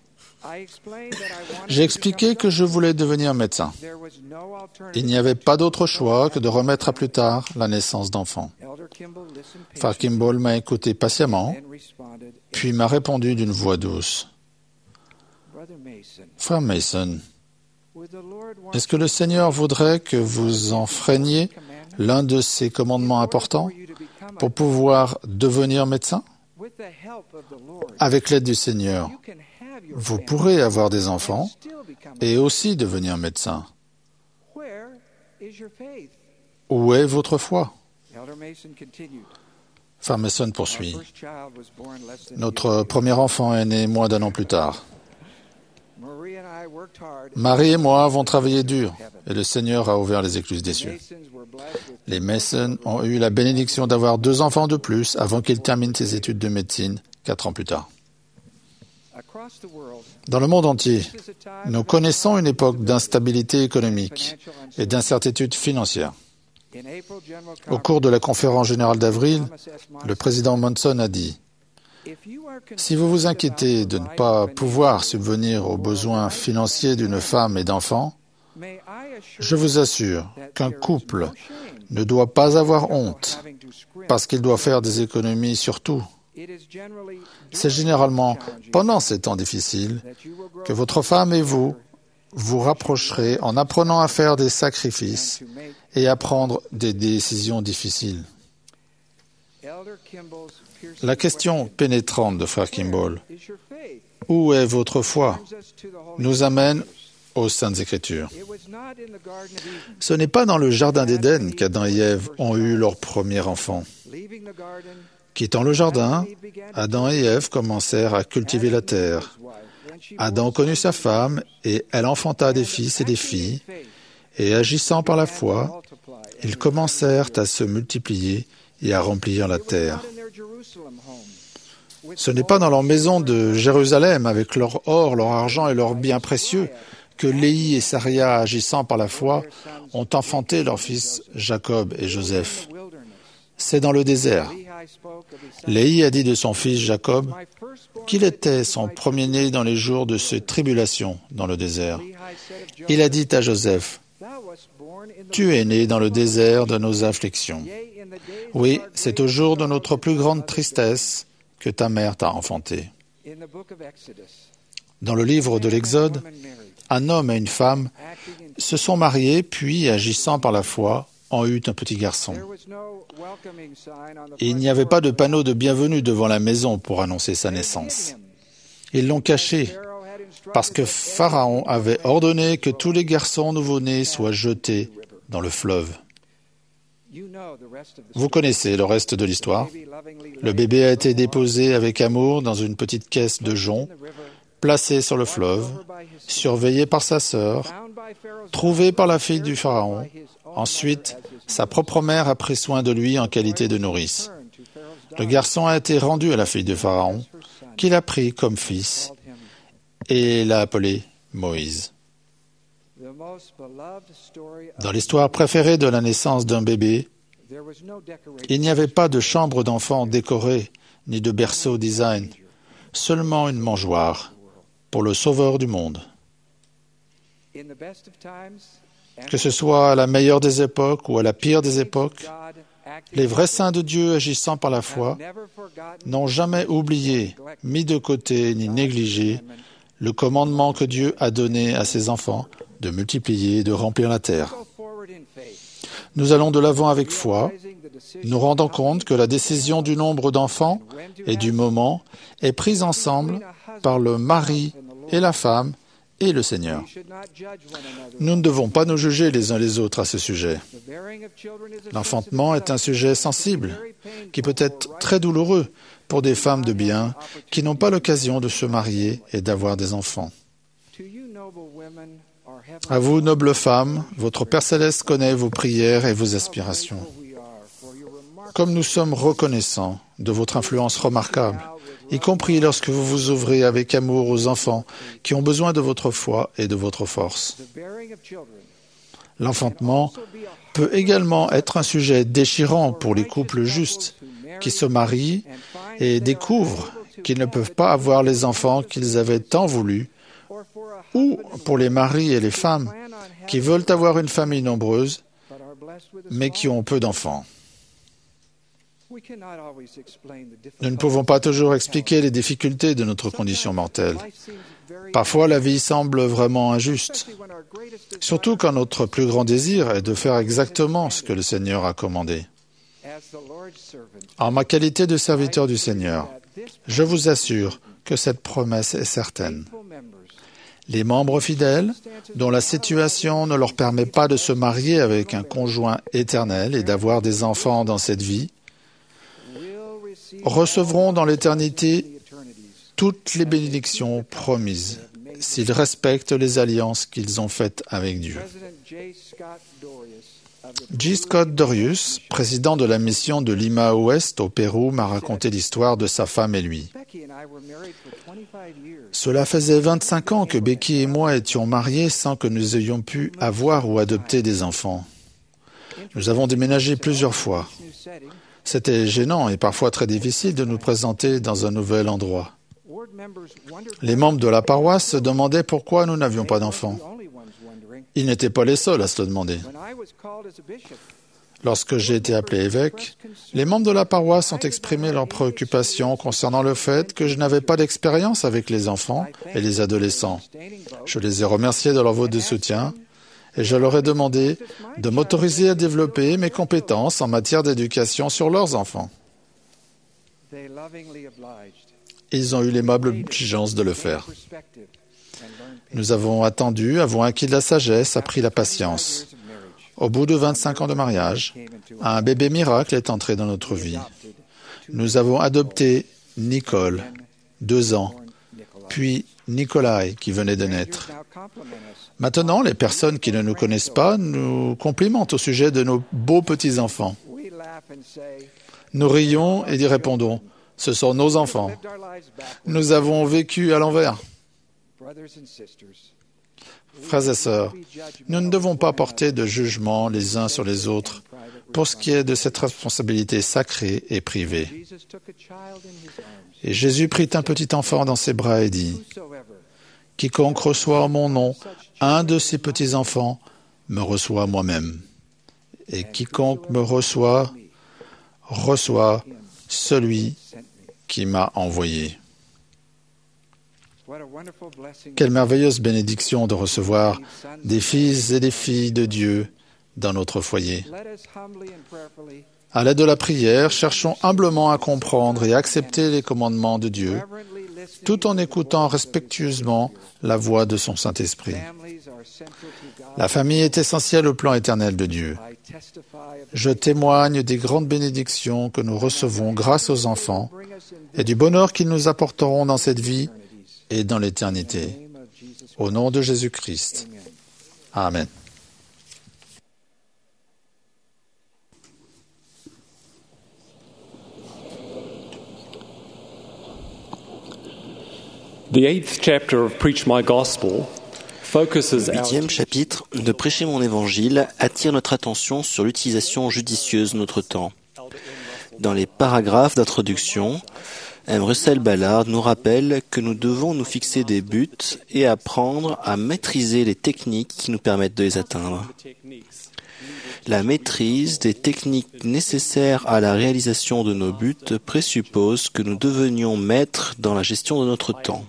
J'ai expliqué que je voulais devenir médecin. Il n'y avait pas d'autre choix que de remettre à plus tard la naissance d'enfants. Frère Kimball m'a écouté patiemment, puis m'a répondu d'une voix douce. « Frère Mason, est-ce que le Seigneur voudrait que vous enfreigniez l'un de ces commandements importants pour pouvoir devenir médecin? Avec l'aide du Seigneur, vous pourrez avoir des enfants et aussi devenir médecin. Où est votre foi? » Frère Mason poursuit. Notre premier enfant est né moins d'un an plus tard. Marie et moi avons travaillé dur et le Seigneur a ouvert les écluses des cieux. Les Mason ont eu la bénédiction d'avoir deux enfants de plus avant qu'ils terminent ses études de médecine quatre ans plus tard. Dans le monde entier, nous connaissons une époque d'instabilité économique et d'incertitude financière. Au cours de la conférence générale d'avril, le président Monson a dit « Si vous vous inquiétez de ne pas pouvoir subvenir aux besoins financiers d'une femme et d'enfants, je vous assure qu'un couple ne doit pas avoir honte parce qu'il doit faire des économies sur tout. C'est généralement pendant ces temps difficiles que votre femme et vous vous rapprocherez en apprenant à faire des sacrifices et à prendre des décisions difficiles. » La question pénétrante de Frère Kimball, « Où est votre foi ?» nous amène aux Saintes Écritures. Ce n'est pas dans le Jardin d'Éden qu'Adam et Ève ont eu leur premier enfant. Quittant le jardin, Adam et Ève commencèrent à cultiver la terre. Adam connut sa femme et elle enfanta des fils et des filles, et agissant par la foi, ils commencèrent à se multiplier et à remplir la terre. Ce n'est pas dans leur maison de Jérusalem, avec leur or, leur argent et leurs biens précieux, que Léhi et Saria, agissant par la foi, ont enfanté leurs fils Jacob et Joseph. C'est dans le désert. Léhi a dit de son fils Jacob qu'il était son premier-né dans les jours de ses tribulations dans le désert. Il a dit à Joseph, « Tu es né dans le désert de nos afflictions. Oui, c'est au jour de notre plus grande tristesse que ta mère t'a enfanté. » Dans le livre de l'Exode, un homme et une femme se sont mariés, puis, agissant par la foi, ont eu un petit garçon. Et il n'y avait pas de panneau de bienvenue devant la maison pour annoncer sa naissance. Ils l'ont caché, parce que Pharaon avait ordonné que tous les garçons nouveau-nés soient jetés dans le fleuve. Vous connaissez le reste de l'histoire. Le bébé a été déposé avec amour dans une petite caisse de jonc, placé sur le fleuve, surveillé par sa sœur, trouvé par la fille du Pharaon. Ensuite, sa propre mère a pris soin de lui en qualité de nourrice. Le garçon a été rendu à la fille du Pharaon, qu'il a pris comme fils, et l'a appelé Moïse. Dans l'histoire préférée de la naissance d'un bébé, il n'y avait pas de chambre d'enfant décorée, ni de berceau design, seulement une mangeoire pour le Sauveur du monde. Que ce soit à la meilleure des époques ou à la pire des époques, les vrais saints de Dieu agissant par la foi n'ont jamais oublié, mis de côté ni négligé le commandement que Dieu a donné à ses enfants de multiplier et de remplir la terre. Nous allons de l'avant avec foi, nous rendant compte que la décision du nombre d'enfants et du moment est prise ensemble par le mari et la femme et le Seigneur. Nous ne devons pas nous juger les uns les autres à ce sujet. L'enfantement est un sujet sensible, qui peut être très douloureux pour des femmes de bien qui n'ont pas l'occasion de se marier et d'avoir des enfants. À vous, nobles femmes, votre Père céleste connaît vos prières et vos aspirations. Comme nous sommes reconnaissants de votre influence remarquable, y compris lorsque vous vous ouvrez avec amour aux enfants qui ont besoin de votre foi et de votre force. L'enfantement peut également être un sujet déchirant pour les couples justes qui se marient et découvrent qu'ils ne peuvent pas avoir les enfants qu'ils avaient tant voulu, ou pour les maris et les femmes qui veulent avoir une famille nombreuse, mais qui ont peu d'enfants. Nous ne pouvons pas toujours expliquer les difficultés de notre condition mortelle. Parfois, la vie semble vraiment injuste, surtout quand notre plus grand désir est de faire exactement ce que le Seigneur a commandé. En ma qualité de serviteur du Seigneur, je vous assure que cette promesse est certaine. Les membres fidèles, dont la situation ne leur permet pas de se marier avec un conjoint éternel et d'avoir des enfants dans cette vie, recevront dans l'éternité toutes les bénédictions promises s'ils respectent les alliances qu'ils ont faites avec Dieu. J. Scott Dorius, président de la mission de Lima Ouest au Pérou, m'a raconté l'histoire de sa femme et lui. Cela faisait vingt-cinq ans que Becky et moi étions mariés sans que nous ayons pu avoir ou adopter des enfants. Nous avons déménagé plusieurs fois. C'était gênant et parfois très difficile de nous présenter dans un nouvel endroit. Les membres de la paroisse se demandaient pourquoi nous n'avions pas d'enfants. Ils n'étaient pas les seuls à se le demander. Lorsque j'ai été appelé évêque, les membres de la paroisse ont exprimé leurs préoccupations concernant le fait que je n'avais pas d'expérience avec les enfants et les adolescents. Je les ai remerciés de leur vote de soutien et je leur ai demandé de m'autoriser à développer mes compétences en matière d'éducation sur leurs enfants. Ils ont eu l'aimable exigence de le faire. Nous avons attendu, avons acquis de la sagesse, appris la patience. Au bout de vingt-cinq ans de mariage, un bébé miracle est entré dans notre vie. Nous avons adopté Nicole, deux ans, puis Nikolai, qui venait de naître. Maintenant, les personnes qui ne nous connaissent pas nous complimentent au sujet de nos beaux petits-enfants. Nous rions et y répondons, « Ce sont nos enfants. Nous avons vécu à l'envers. » Frères et sœurs, nous ne devons pas porter de jugement les uns sur les autres pour ce qui est de cette responsabilité sacrée et privée. Et Jésus prit un petit enfant dans ses bras et dit, « Quiconque reçoit en mon nom un de ces petits-enfants me reçoit moi-même. Et quiconque me reçoit, reçoit celui qui m'a envoyé. » Quelle merveilleuse bénédiction de recevoir des fils et des filles de Dieu dans notre foyer. À l'aide de la prière, cherchons humblement à comprendre et accepter les commandements de Dieu, tout en écoutant respectueusement la voix de son Saint-Esprit. La famille est essentielle au plan éternel de Dieu. Je témoigne des grandes bénédictions que nous recevons grâce aux enfants et du bonheur qu'ils nous apporteront dans cette vie et dans l'éternité. Au nom de Jésus-Christ. Amen. The eighth chapter of Preach My Gospel focuses Le huitième chapitre de Prêcher mon évangile attire notre attention sur l'utilisation judicieuse de notre temps. Dans les paragraphes d'introduction, M. Russell Ballard nous rappelle que nous devons nous fixer des buts et apprendre à maîtriser les techniques qui nous permettent de les atteindre. La maîtrise des techniques nécessaires à la réalisation de nos buts présuppose que nous devenions maîtres dans la gestion de notre temps.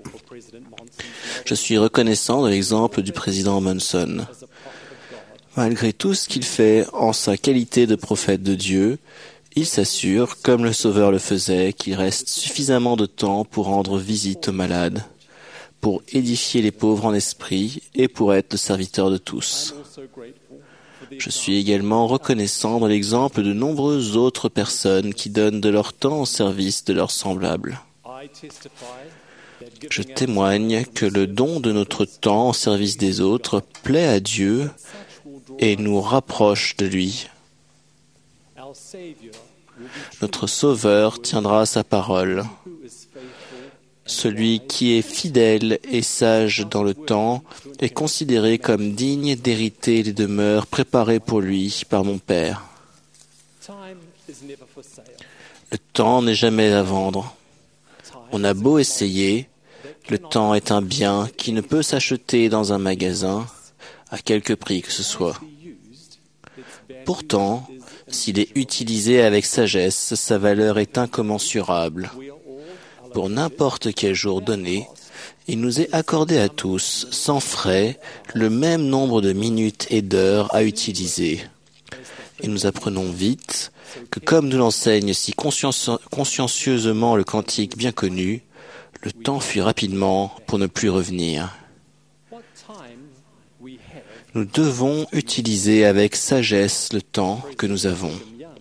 Je suis reconnaissant de l'exemple du président Monson. Malgré tout ce qu'il fait en sa qualité de prophète de Dieu, il s'assure, comme le Sauveur le faisait, qu'il reste suffisamment de temps pour rendre visite aux malades, pour édifier les pauvres en esprit et pour être le serviteur de tous. Je suis également reconnaissant de l'exemple de nombreuses autres personnes qui donnent de leur temps au service de leurs semblables. Je témoigne que le don de notre temps au service des autres plaît à Dieu et nous rapproche de lui. Notre Sauveur tiendra sa parole. Celui qui est fidèle et sage dans le temps est considéré comme digne d'hériter les demeures préparées pour lui par mon Père. Le temps n'est jamais à vendre. On a beau essayer, le temps est un bien qui ne peut s'acheter dans un magasin à quelque prix que ce soit. Pourtant, s'il est utilisé avec sagesse, sa valeur est incommensurable. Pour n'importe quel jour donné, il nous est accordé à tous, sans frais, le même nombre de minutes et d'heures à utiliser. Et nous apprenons vite que, comme nous l'enseigne si conscienci- consciencieusement le cantique bien connu, le temps fuit rapidement pour ne plus revenir. Nous devons utiliser avec sagesse le temps que nous avons.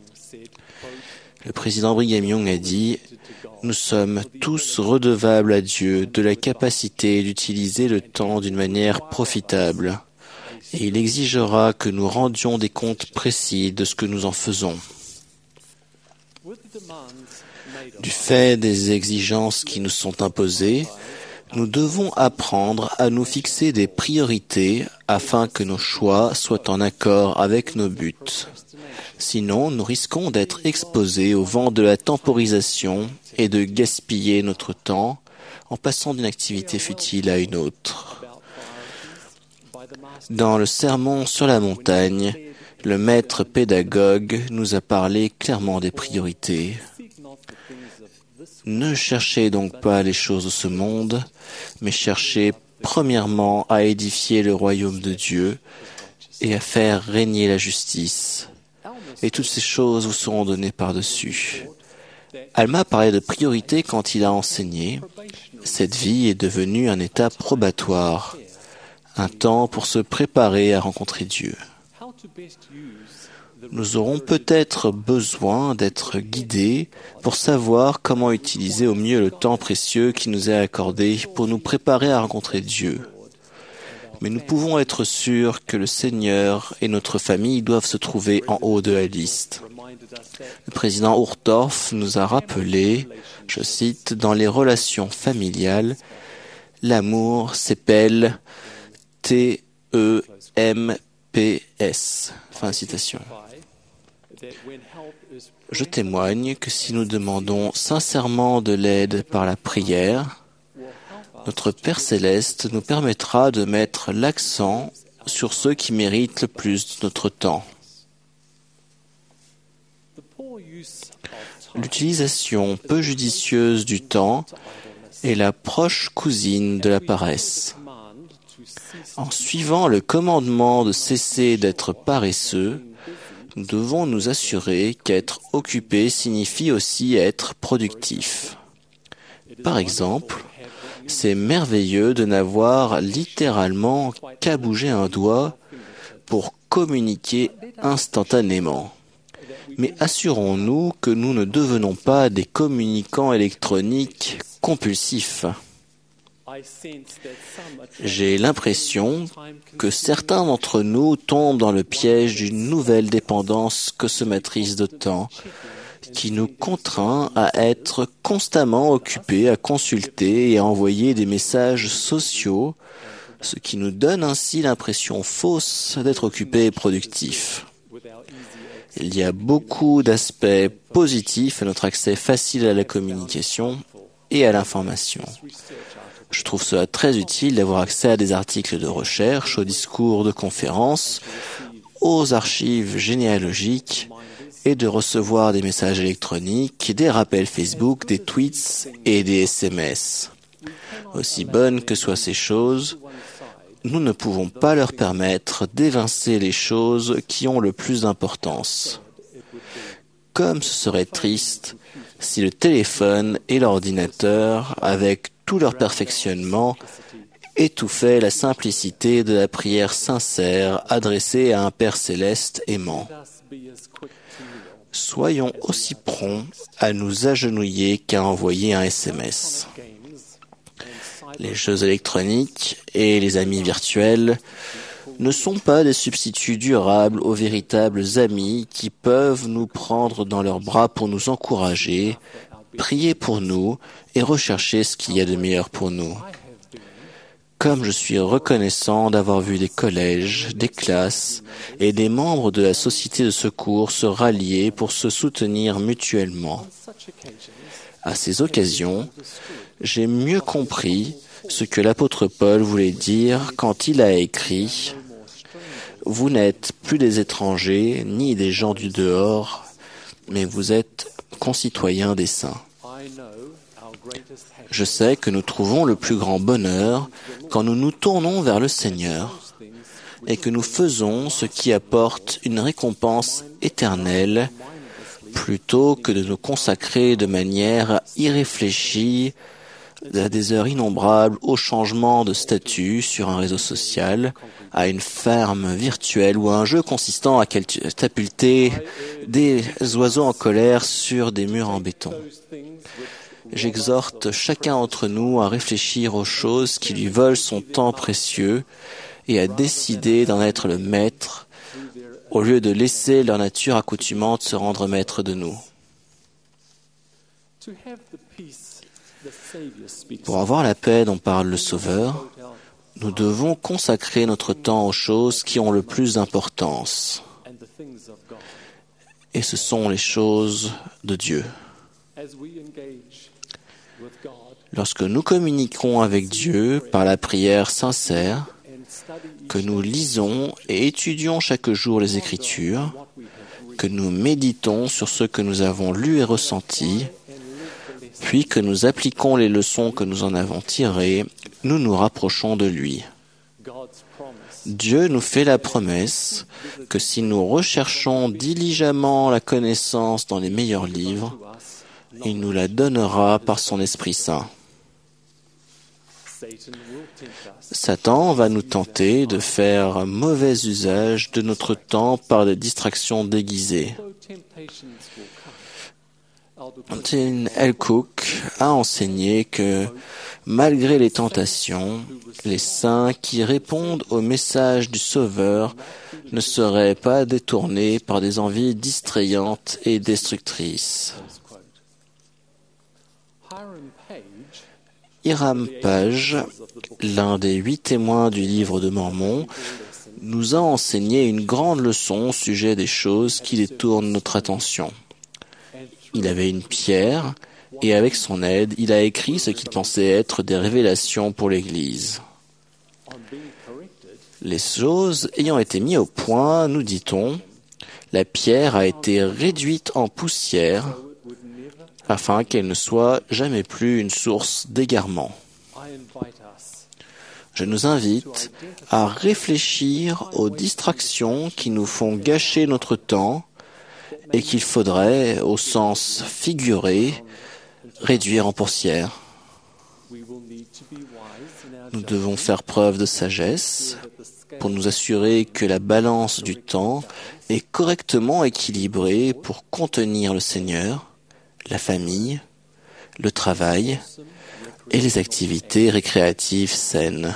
Le président Brigham Young a dit « Nous sommes tous redevables à Dieu de la capacité d'utiliser le temps d'une manière profitable, et il exigera que nous rendions des comptes précis de ce que nous en faisons. » Du fait des exigences qui nous sont imposées, nous devons apprendre à nous fixer des priorités afin que nos choix soient en accord avec nos buts. Sinon, nous risquons d'être exposés au vent de la temporisation et de gaspiller notre temps en passant d'une activité futile à une autre. Dans le sermon sur la montagne, le maître pédagogue nous a parlé clairement des priorités. Ne cherchez donc pas les choses de ce monde, mais cherchez premièrement à édifier le royaume de Dieu et à faire régner la justice. Et toutes ces choses vous seront données par-dessus. Alma parlait de priorité quand il a enseigné. Cette vie est devenue un état probatoire, un temps pour se préparer à rencontrer Dieu. Nous aurons peut-être besoin d'être guidés pour savoir comment utiliser au mieux le temps précieux qui nous est accordé pour nous préparer à rencontrer Dieu. Mais nous pouvons être sûrs que le Seigneur et notre famille doivent se trouver en haut de la liste. Le président Uchtdorf nous a rappelé, je cite, « Dans les relations familiales, l'amour s'épelle T E M P S. » Fin de citation. Je témoigne que si nous demandons sincèrement de l'aide par la prière, notre Père Céleste nous permettra de mettre l'accent sur ceux qui méritent le plus de notre temps. L'utilisation peu judicieuse du temps est la proche cousine de la paresse. En suivant le commandement de cesser d'être paresseux, nous devons nous assurer qu'être occupé signifie aussi être productif. Par exemple, c'est merveilleux de n'avoir littéralement qu'à bouger un doigt pour communiquer instantanément. Mais assurons-nous que nous ne devenons pas des communicants électroniques compulsifs. J'ai l'impression que certains d'entre nous tombent dans le piège d'une nouvelle dépendance consommatrice de temps qui nous contraint à être constamment occupés à consulter et à envoyer des messages sociaux, ce qui nous donne ainsi l'impression fausse d'être occupés et productifs. Il y a beaucoup d'aspects positifs à notre accès facile à la communication et à l'information. Je trouve cela très utile d'avoir accès à des articles de recherche, aux discours de conférences, aux archives généalogiques et de recevoir des messages électroniques, des rappels Facebook, des tweets et des S M S. Aussi bonnes que soient ces choses, nous ne pouvons pas leur permettre d'évincer les choses qui ont le plus d'importance. Comme ce serait triste si le téléphone et l'ordinateur, avec tout leur perfectionnement, étouffaient la simplicité de la prière sincère adressée à un Père céleste aimant. Soyons aussi prompts à nous agenouiller qu'à envoyer un S M S. Les jeux électroniques et les amis virtuels ne sont pas des substituts durables aux véritables amis qui peuvent nous prendre dans leurs bras pour nous encourager, prier pour nous et rechercher ce qu'il y a de meilleur pour nous. Comme je suis reconnaissant d'avoir vu des collèges, des classes et des membres de la société de secours se rallier pour se soutenir mutuellement. À ces occasions, j'ai mieux compris ce que l'apôtre Paul voulait dire quand il a écrit « Vous n'êtes plus des étrangers ni des gens du dehors, mais vous êtes concitoyens des saints. » Je sais que nous trouvons le plus grand bonheur quand nous nous tournons vers le Seigneur et que nous faisons ce qui apporte une récompense éternelle plutôt que de nous consacrer de manière irréfléchie à des heures innombrables au changement de statut sur un réseau social, à une ferme virtuelle ou à un jeu consistant à catapulter des oiseaux en colère sur des murs en béton. J'exhorte chacun d'entre nous à réfléchir aux choses qui lui volent son temps précieux et à décider d'en être le maître au lieu de laisser leur nature accoutumante se rendre maître de nous. Pour avoir la paix dont parle le Sauveur, nous devons consacrer notre temps aux choses qui ont le plus d'importance. Et ce sont les choses de Dieu. Lorsque nous communiquons avec Dieu par la prière sincère, que nous lisons et étudions chaque jour les Écritures, que nous méditons sur ce que nous avons lu et ressenti, puis que nous appliquons les leçons que nous en avons tirées, nous nous rapprochons de lui. Dieu nous fait la promesse que si nous recherchons diligemment la connaissance dans les meilleurs livres, Il nous la donnera par son Esprit Saint. Satan va nous tenter de faire mauvais usage de notre temps par des distractions déguisées. Martin L. Cook a enseigné que, malgré les tentations, les saints qui répondent au message du Sauveur ne seraient pas détournés par des envies distrayantes et destructrices. Hiram Page, l'un des huit témoins du livre de Mormon, nous a enseigné une grande leçon au sujet des choses qui détournent notre attention. Il avait une pierre, et avec son aide, il a écrit ce qu'il pensait être des révélations pour l'Église. Les choses ayant été mises au point, nous dit-on, la pierre a été réduite en poussière afin qu'elle ne soit jamais plus une source d'égarement. Je nous invite à réfléchir aux distractions qui nous font gâcher notre temps et qu'il faudrait, au sens figuré, réduire en poussière. Nous devons faire preuve de sagesse pour nous assurer que la balance du temps est correctement équilibrée pour contenir le Seigneur, la famille, le travail et les activités récréatives saines.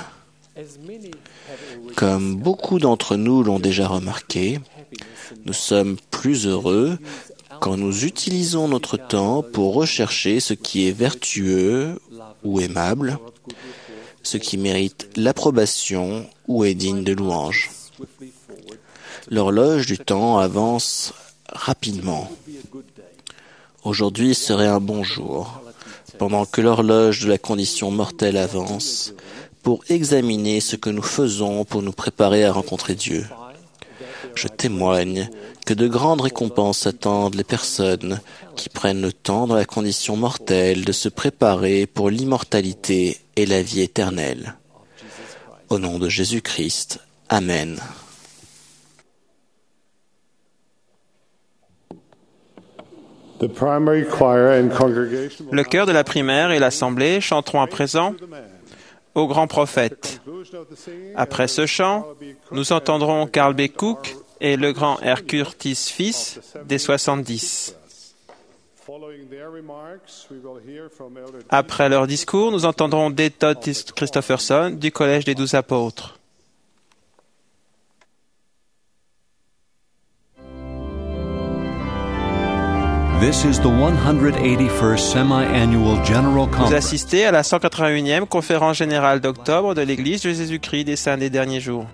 Comme beaucoup d'entre nous l'ont déjà remarqué, nous sommes plus heureux quand nous utilisons notre temps pour rechercher ce qui est vertueux ou aimable, ce qui mérite l'approbation ou est digne de louange. L'horloge du temps avance rapidement. Aujourd'hui serait un bon jour, pendant que l'horloge de la condition mortelle avance, pour examiner ce que nous faisons pour nous préparer à rencontrer Dieu. Je témoigne que de grandes récompenses attendent les personnes qui prennent le temps dans la condition mortelle de se préparer pour l'immortalité et la vie éternelle. Au nom de Jésus-Christ. Amen. Le chœur de la primaire et l'assemblée chanteront à présent au grand prophète. Après ce chant, nous entendrons Carl B. Cook et le grand R. Curtis fils des soixante-dix. Après leur discours, nous entendrons D. Todd Christopherson du Collège des Douze Apôtres. This is the one hundred eighty-first semi-annual General Vous Conference. assistez à la cent quatre-vingt-unième conférence générale d'octobre de l'Église de Jésus-Christ des Saints des Derniers Jours.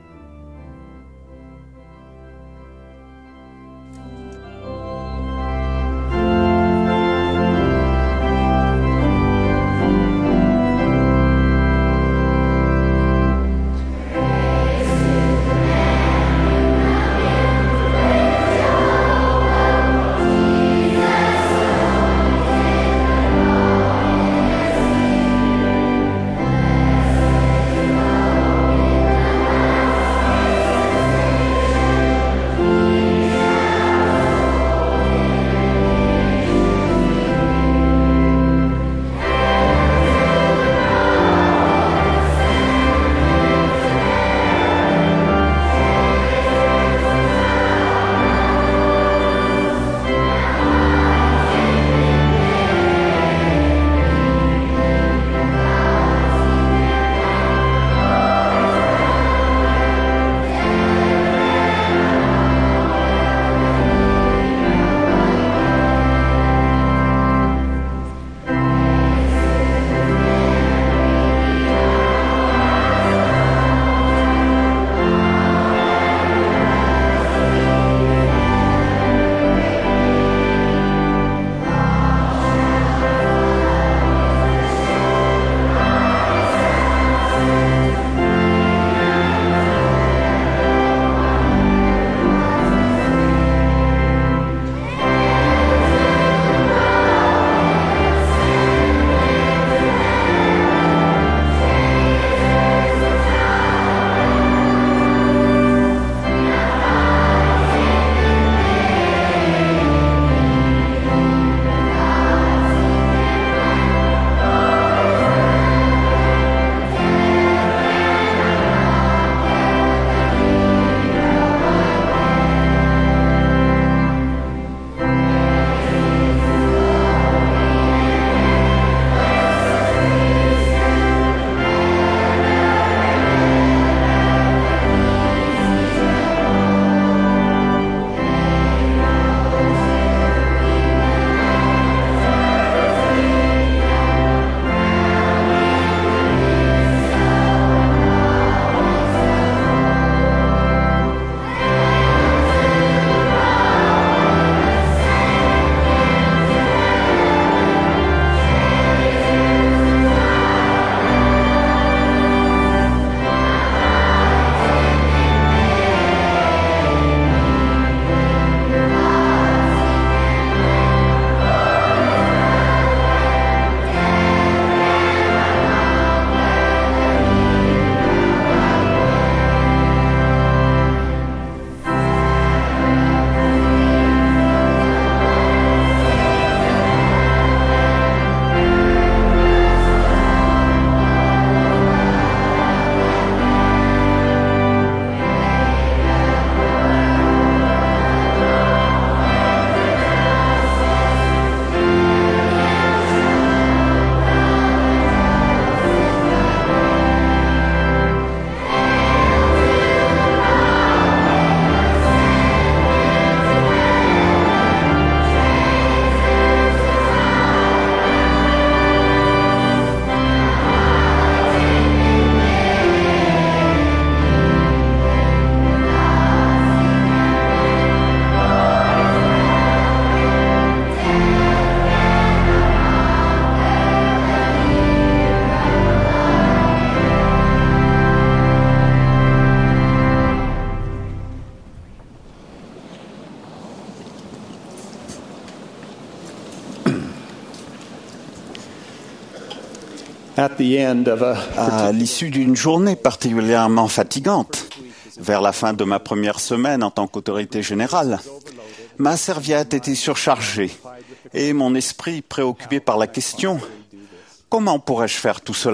at the end of a À l'issue d'une journée particulièrement fatigante, vers la fin de ma première semaine en tant qu'autorité générale, ma serviette était surchargée et mon esprit préoccupé par la question « Comment pourrais-je faire tout cela ?»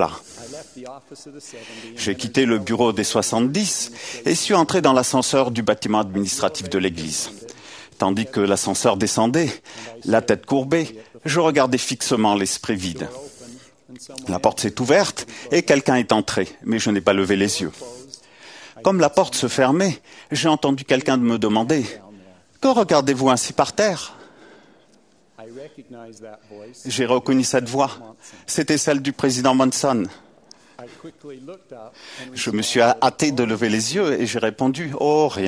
J'ai quitté le bureau des soixante-dix et suis entré dans l'ascenseur du bâtiment administratif de l'église. Tandis que l'ascenseur descendait, la tête courbée, je regardais fixement l'esprit vide. La porte s'est ouverte et quelqu'un est entré, mais je n'ai pas levé les yeux. Comme la porte se fermait, j'ai entendu quelqu'un me demander « Que regardez-vous ainsi par terre ?» J'ai reconnu cette voix. C'était celle du président Monson. Je me suis hâté de lever les yeux et j'ai répondu « Oh, rien ».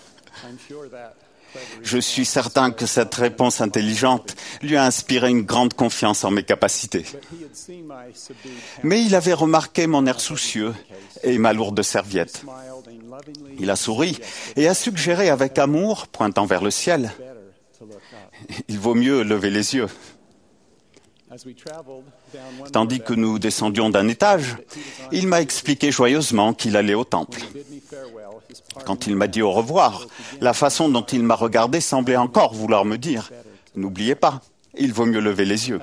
Je suis certain que cette réponse intelligente lui a inspiré une grande confiance en mes capacités. Mais il avait remarqué mon air soucieux et ma lourde serviette. Il a souri et a suggéré avec amour, pointant vers le ciel, « Il vaut mieux lever les yeux ». Tandis que nous descendions d'un étage, il m'a expliqué joyeusement qu'il allait au temple. Quand il m'a dit au revoir, la façon dont il m'a regardé semblait encore vouloir me dire « N'oubliez pas, il vaut mieux lever les yeux ».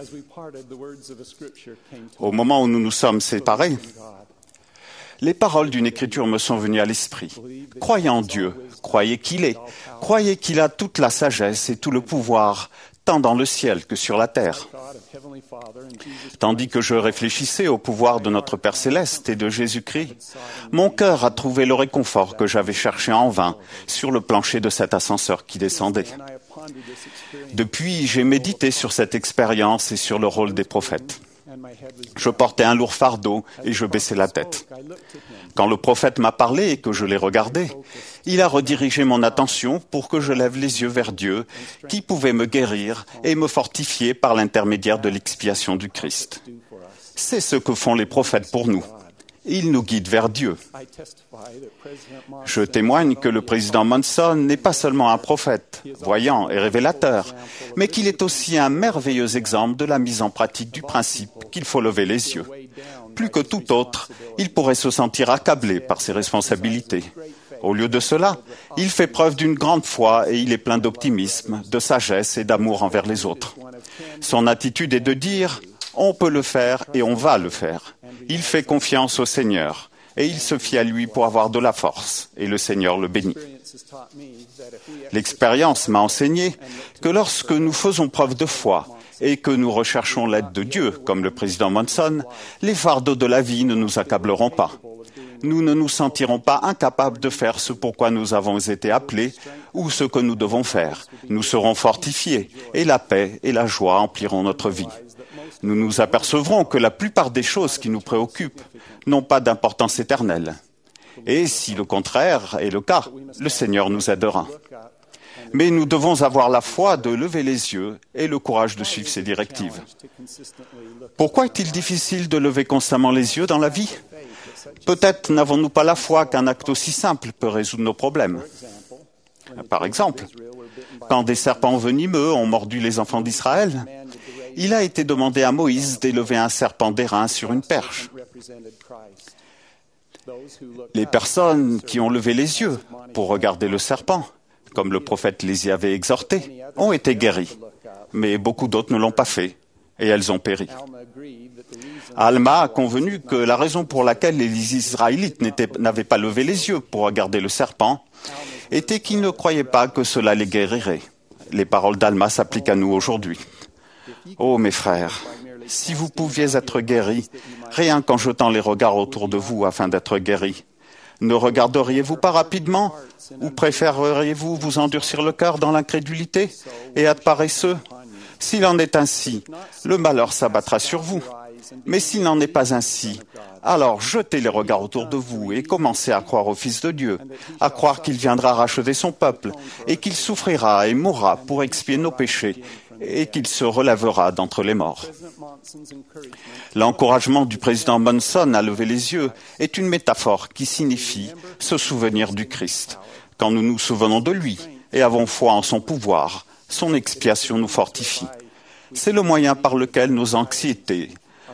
Au moment où nous nous sommes séparés, les paroles d'une écriture me sont venues à l'esprit. Croyez en Dieu, croyez qu'il est, croyez qu'il a toute la sagesse et tout le pouvoir, tant dans le ciel que sur la terre. Tandis que je réfléchissais au pouvoir de notre Père Céleste et de Jésus-Christ, mon cœur a trouvé le réconfort que j'avais cherché en vain sur le plancher de cet ascenseur qui descendait. Depuis, j'ai médité sur cette expérience et sur le rôle des prophètes. Je portais un lourd fardeau et je baissais la tête. Quand le prophète m'a parlé et que je l'ai regardé, il a redirigé mon attention pour que je lève les yeux vers Dieu, qui pouvait me guérir et me fortifier par l'intermédiaire de l'expiation du Christ. C'est ce que font les prophètes pour nous. Ils nous guident vers Dieu. Je témoigne que le président Monson n'est pas seulement un prophète, voyant et révélateur, mais qu'il est aussi un merveilleux exemple de la mise en pratique du principe qu'il faut lever les yeux. Plus que tout autre, il pourrait se sentir accablé par ses responsabilités. Au lieu de cela, il fait preuve d'une grande foi et il est plein d'optimisme, de sagesse et d'amour envers les autres. Son attitude est de dire « on peut le faire et on va le faire ». Il fait confiance au Seigneur et il se fie à lui pour avoir de la force et le Seigneur le bénit. L'expérience m'a enseigné que lorsque nous faisons preuve de foi et que nous recherchons l'aide de Dieu, comme le président Monson, les fardeaux de la vie ne nous accableront pas. Nous ne nous sentirons pas incapables de faire ce pourquoi nous avons été appelés ou ce que nous devons faire. Nous serons fortifiés et la paix et la joie empliront notre vie. Nous nous apercevrons que la plupart des choses qui nous préoccupent n'ont pas d'importance éternelle. Et si le contraire est le cas, le Seigneur nous aidera. Mais nous devons avoir la foi de lever les yeux et le courage de suivre ses directives. Pourquoi est-il difficile de lever constamment les yeux dans la vie ? Peut-être n'avons-nous pas la foi qu'un acte aussi simple peut résoudre nos problèmes. Par exemple, quand des serpents venimeux ont mordu les enfants d'Israël, il a été demandé à Moïse d'élever un serpent d'airain sur une perche. Les personnes qui ont levé les yeux pour regarder le serpent, comme le prophète les y avait exhortés, ont été guéries, mais beaucoup d'autres ne l'ont pas fait, et elles ont péri. Alma a convenu que la raison pour laquelle les Israélites n'avaient pas levé les yeux pour regarder le serpent était qu'ils ne croyaient pas que cela les guérirait. Les paroles d'Alma s'appliquent à nous aujourd'hui. Oh mes frères, si vous pouviez être guéris, rien qu'en jetant les regards autour de vous afin d'être guéris, ne regarderiez-vous pas rapidement ou préféreriez-vous vous endurcir le cœur dans l'incrédulité et être paresseux ? S'il en est ainsi, le malheur s'abattra sur vous. Mais s'il n'en est pas ainsi, alors jetez les regards autour de vous et commencez à croire au Fils de Dieu, à croire qu'il viendra racheter son peuple et qu'il souffrira et mourra pour expier nos péchés et qu'il se relèvera d'entre les morts. L'encouragement du président Monson à lever les yeux est une métaphore qui signifie se souvenir du Christ. Quand nous nous souvenons de lui et avons foi en son pouvoir, son expiation nous fortifie. C'est le moyen par lequel nos anxiétés,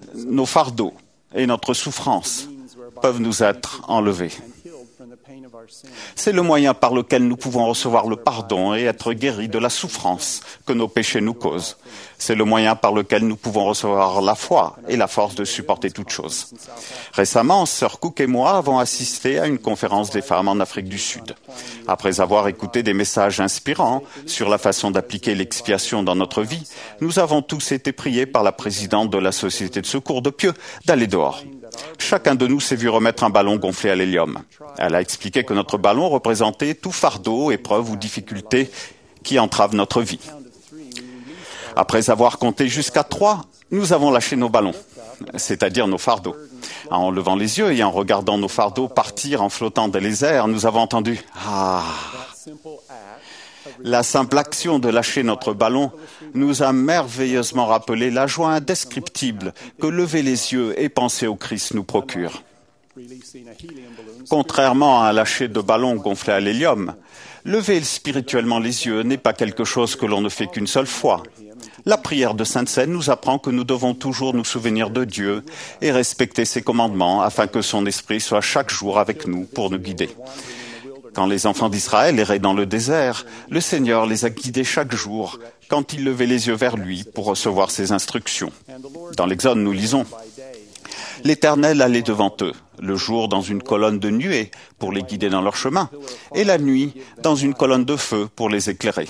nos fardeaux et notre souffrance peuvent nous être enlevés. C'est le moyen par lequel nous pouvons recevoir le pardon et être guéris de la souffrance que nos péchés nous causent. C'est le moyen par lequel nous pouvons recevoir la foi et la force de supporter toutes choses. Récemment, Sœur Cook et moi avons assisté à une conférence des femmes en Afrique du Sud. Après avoir écouté des messages inspirants sur la façon d'appliquer l'expiation dans notre vie, nous avons tous été priés par la présidente de la Société de secours de Pieux d'aller dehors. Chacun de nous s'est vu remettre un ballon gonflé à l'hélium. Elle a expliqué que notre ballon représentait tout fardeau, épreuve ou difficulté qui entrave notre vie. Après avoir compté jusqu'à trois, nous avons lâché nos ballons, c'est-à-dire nos fardeaux. En levant les yeux et en regardant nos fardeaux partir en flottant dans les airs, nous avons entendu « Ah !» La simple action de lâcher notre ballon nous a merveilleusement rappelé la joie indescriptible que lever les yeux et penser au Christ nous procure. Contrairement à un lâcher de ballon gonflé à l'hélium, lever spirituellement les yeux n'est pas quelque chose que l'on ne fait qu'une seule fois. La prière de Sainte Seine nous apprend que nous devons toujours nous souvenir de Dieu et respecter ses commandements afin que son esprit soit chaque jour avec nous pour nous guider. Quand les enfants d'Israël erraient dans le désert, le Seigneur les a guidés chaque jour quand ils levaient les yeux vers lui pour recevoir ses instructions. Dans l'Exode, nous lisons « L'Éternel allait devant eux, le jour dans une colonne de nuée pour les guider dans leur chemin, et la nuit dans une colonne de feu pour les éclairer.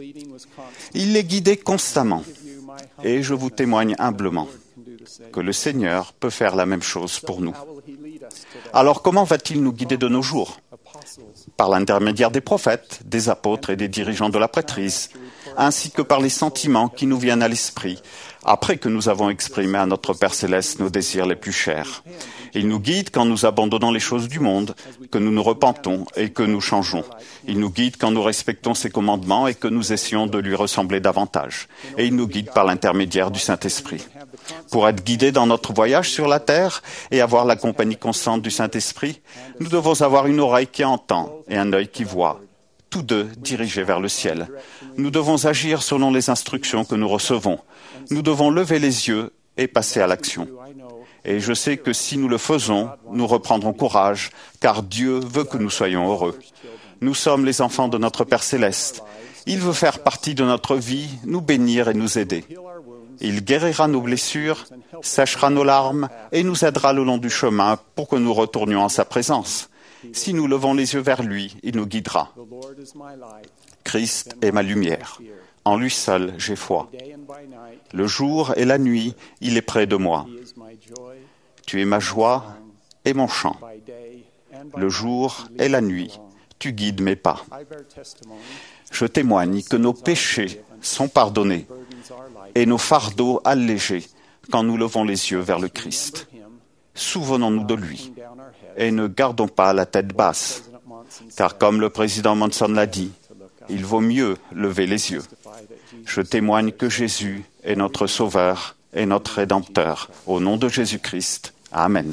Il les guidait constamment, et je vous témoigne humblement que le Seigneur peut faire la même chose pour nous. Alors comment va-t-il nous guider de nos jours ? Par l'intermédiaire des prophètes, des apôtres et des dirigeants de la prêtrise, ainsi que par les sentiments qui nous viennent à l'esprit, après que nous avons exprimé à notre Père Céleste nos désirs les plus chers. Il nous guide quand nous abandonnons les choses du monde, que nous nous repentons et que nous changeons. Il nous guide quand nous respectons ses commandements et que nous essayons de lui ressembler davantage. Et il nous guide par l'intermédiaire du Saint-Esprit. Pour être guidés dans notre voyage sur la terre et avoir la compagnie constante du Saint-Esprit, nous devons avoir une oreille qui entend et un œil qui voit, tous deux dirigés vers le ciel. Nous devons agir selon les instructions que nous recevons. Nous devons lever les yeux et passer à l'action. Et je sais que si nous le faisons, nous reprendrons courage, car Dieu veut que nous soyons heureux. Nous sommes les enfants de notre Père Céleste. Il veut faire partie de notre vie, nous bénir et nous aider. Il guérira nos blessures, sèchera nos larmes et nous aidera le long du chemin pour que nous retournions en sa présence. Si nous levons les yeux vers lui, il nous guidera. Christ est ma lumière. En lui seul, j'ai foi. Le jour et la nuit, il est près de moi. Tu es ma joie et mon chant. Le jour et la nuit, tu guides mes pas. Je témoigne que nos péchés sont pardonnés et nos fardeaux allégés quand nous levons les yeux vers le Christ. Souvenons-nous de lui et ne gardons pas la tête basse, car comme le président Monson l'a dit, il vaut mieux lever les yeux. Je témoigne que Jésus est notre Sauveur et notre Rédempteur. Au nom de Jésus-Christ. Amen.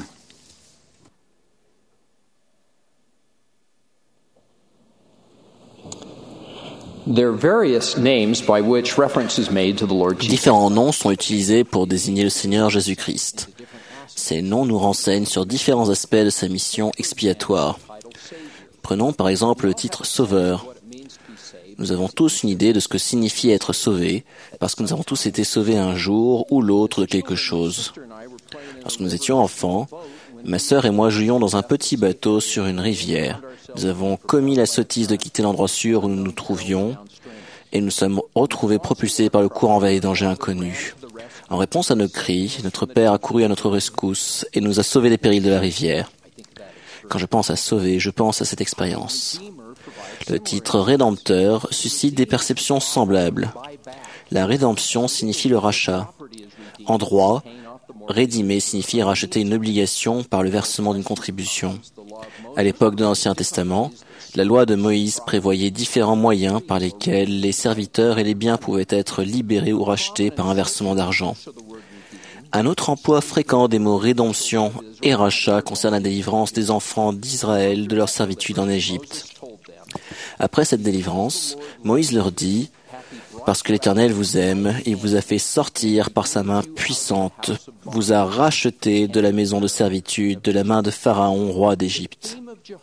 Différents noms sont utilisés pour désigner le Seigneur Jésus-Christ. Ces noms nous renseignent sur différents aspects de sa mission expiatoire. Prenons par exemple le titre Sauveur. Nous avons tous une idée de ce que signifie être sauvé, parce que nous avons tous été sauvés un jour ou l'autre de quelque chose. Lorsque nous étions enfants, ma sœur et moi jouions dans un petit bateau sur une rivière. Nous avons commis la sottise de quitter l'endroit sûr où nous nous trouvions, et nous sommes retrouvés propulsés par le courant vers les dangers inconnus. En réponse à nos cris, notre Père a couru à notre rescousse et nous a sauvés des périls de la rivière. Quand je pense à sauver, je pense à cette expérience. Le titre Rédempteur suscite des perceptions semblables. La rédemption signifie le rachat. En droit, rédimer signifie racheter une obligation par le versement d'une contribution. À l'époque de l'Ancien Testament, la loi de Moïse prévoyait différents moyens par lesquels les serviteurs et les biens pouvaient être libérés ou rachetés par un versement d'argent. Un autre emploi fréquent des mots rédemption et rachat concerne la délivrance des enfants d'Israël de leur servitude en Égypte. Après cette délivrance, Moïse leur dit « Parce que l'Éternel vous aime, il vous a fait sortir par sa main puissante, vous a racheté de la maison de servitude, de la main de Pharaon, roi d'Égypte.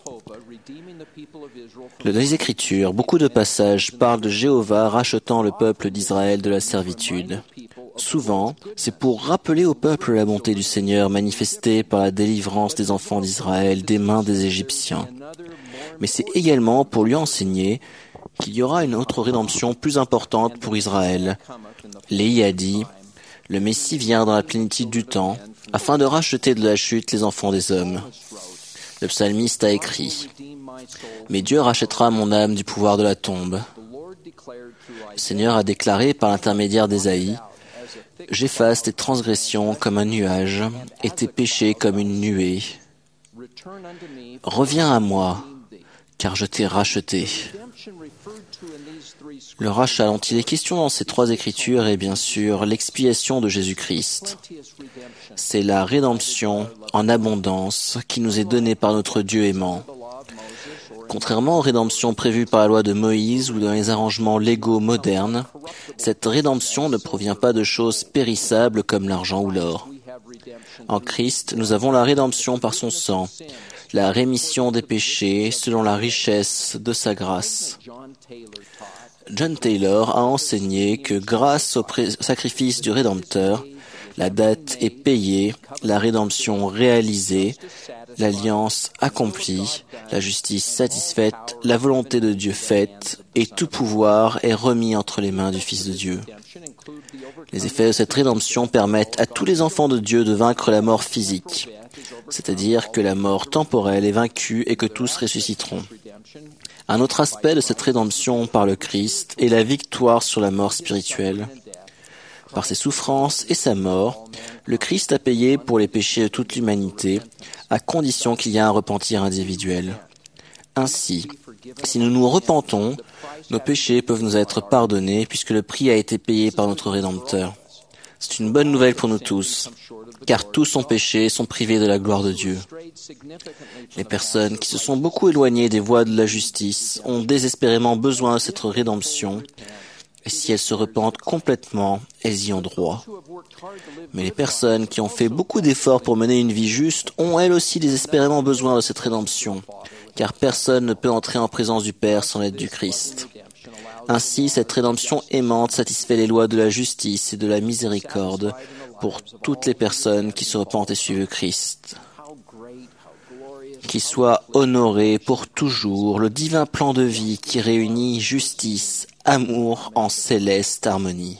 Dans les Écritures, beaucoup de passages parlent de Jéhovah rachetant le peuple d'Israël de la servitude. Souvent, c'est pour rappeler au peuple la bonté du Seigneur manifestée par la délivrance des enfants d'Israël des mains des Égyptiens. Mais c'est également pour lui enseigner qu'il y aura une autre rédemption plus importante pour Israël. Léhi a dit, « Le Messie vient dans la plénitude du temps, afin de racheter de la chute les enfants des hommes. » Le psalmiste a écrit, « Mais Dieu rachètera mon âme du pouvoir de la tombe. » Le Seigneur a déclaré par l'intermédiaire d'Ésaïe, « J'efface tes transgressions comme un nuage et tes péchés comme une nuée. Reviens à moi, car je t'ai racheté. » Le rachat dont il est question dans ces trois écritures est bien sûr l'expiation de Jésus-Christ. C'est la rédemption en abondance qui nous est donnée par notre Dieu aimant. Contrairement aux rédemptions prévues par la loi de Moïse ou dans les arrangements légaux modernes, cette rédemption ne provient pas de choses périssables comme l'argent ou l'or. En Christ, nous avons la rédemption par son sang, la rémission des péchés selon la richesse de sa grâce. John Taylor a enseigné que grâce au sacrifice du Rédempteur, la dette est payée, la rédemption réalisée, l'alliance accomplie, la justice satisfaite, la volonté de Dieu faite, et tout pouvoir est remis entre les mains du Fils de Dieu. Les effets de cette rédemption permettent à tous les enfants de Dieu de vaincre la mort physique, c'est-à-dire que la mort temporelle est vaincue et que tous ressusciteront. Un autre aspect de cette rédemption par le Christ est la victoire sur la mort spirituelle. Par ses souffrances et sa mort, le Christ a payé pour les péchés de toute l'humanité, à condition qu'il y ait un repentir individuel. Ainsi, si nous nous repentons, nos péchés peuvent nous être pardonnés puisque le prix a été payé par notre Rédempteur. C'est une bonne nouvelle pour nous tous, car tous ont péché et sont privés de la gloire de Dieu. Les personnes qui se sont beaucoup éloignées des voies de la justice ont désespérément besoin de cette rédemption, et si elles se repentent complètement, elles y ont droit. Mais les personnes qui ont fait beaucoup d'efforts pour mener une vie juste ont elles aussi désespérément besoin de cette rédemption, car personne ne peut entrer en présence du Père sans l'aide du Christ. Ainsi, cette rédemption aimante satisfait les lois de la justice et de la miséricorde pour toutes les personnes qui se repentent et suivent Christ. Qu'il soit honoré pour toujours le divin plan de vie qui réunit justice, amour en céleste harmonie.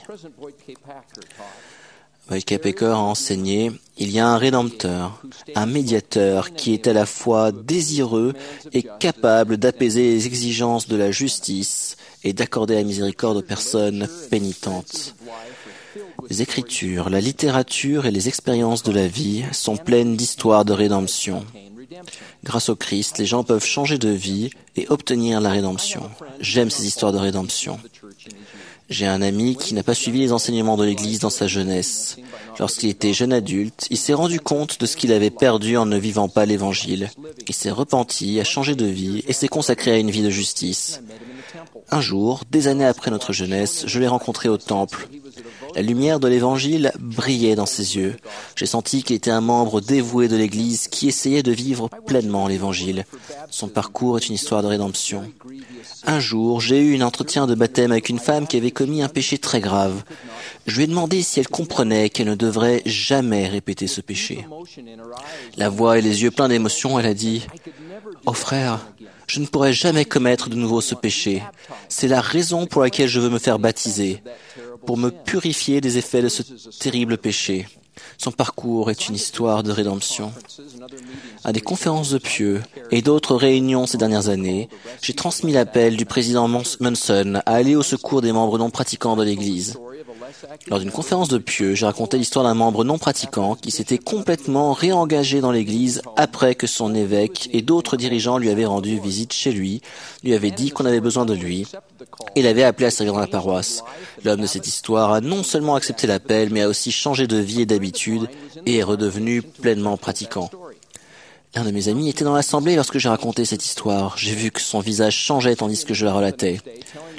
Boyd K. Packer a enseigné, il y a un rédempteur, un médiateur qui est à la fois désireux et capable d'apaiser les exigences de la justice et d'accorder la miséricorde aux personnes pénitentes. Les Écritures, la littérature et les expériences de la vie sont pleines d'histoires de rédemption. Grâce au Christ, les gens peuvent changer de vie et obtenir la rédemption. J'aime ces histoires de rédemption. J'ai un ami qui n'a pas suivi les enseignements de l'Église dans sa jeunesse. Lorsqu'il était jeune adulte, il s'est rendu compte de ce qu'il avait perdu en ne vivant pas l'Évangile. Il s'est repenti, a changé de vie et s'est consacré à une vie de justice. Un jour, des années après notre jeunesse, je l'ai rencontré au temple. La lumière de l'Évangile brillait dans ses yeux. J'ai senti qu'il était un membre dévoué de l'Église qui essayait de vivre pleinement l'Évangile. Son parcours est une histoire de rédemption. Un jour, j'ai eu un entretien de baptême avec une femme qui avait commis un péché très grave. Je lui ai demandé si elle comprenait qu'elle ne devrait jamais répéter ce péché. La voix et les yeux pleins d'émotion, elle a dit « Oh frère, je ne pourrai jamais commettre de nouveau ce péché. C'est la raison pour laquelle je veux me faire baptiser, pour me purifier des effets de ce terrible péché. » Son parcours est une histoire de rédemption. À des conférences de pieux et d'autres réunions ces dernières années, j'ai transmis l'appel du président Munson à aller au secours des membres non pratiquants de l'Église. Lors d'une conférence de pieux, j'ai raconté l'histoire d'un membre non pratiquant qui s'était complètement réengagé dans l'Église après que son évêque et d'autres dirigeants lui avaient rendu visite chez lui, lui avaient dit qu'on avait besoin de lui, et l'avaient appelé à servir dans la paroisse. L'homme de cette histoire a non seulement accepté l'appel, mais a aussi changé de vie et d'habitude et est redevenu pleinement pratiquant. L'un de mes amis était dans l'assemblée lorsque j'ai raconté cette histoire. J'ai vu que son visage changeait tandis que je la relatais.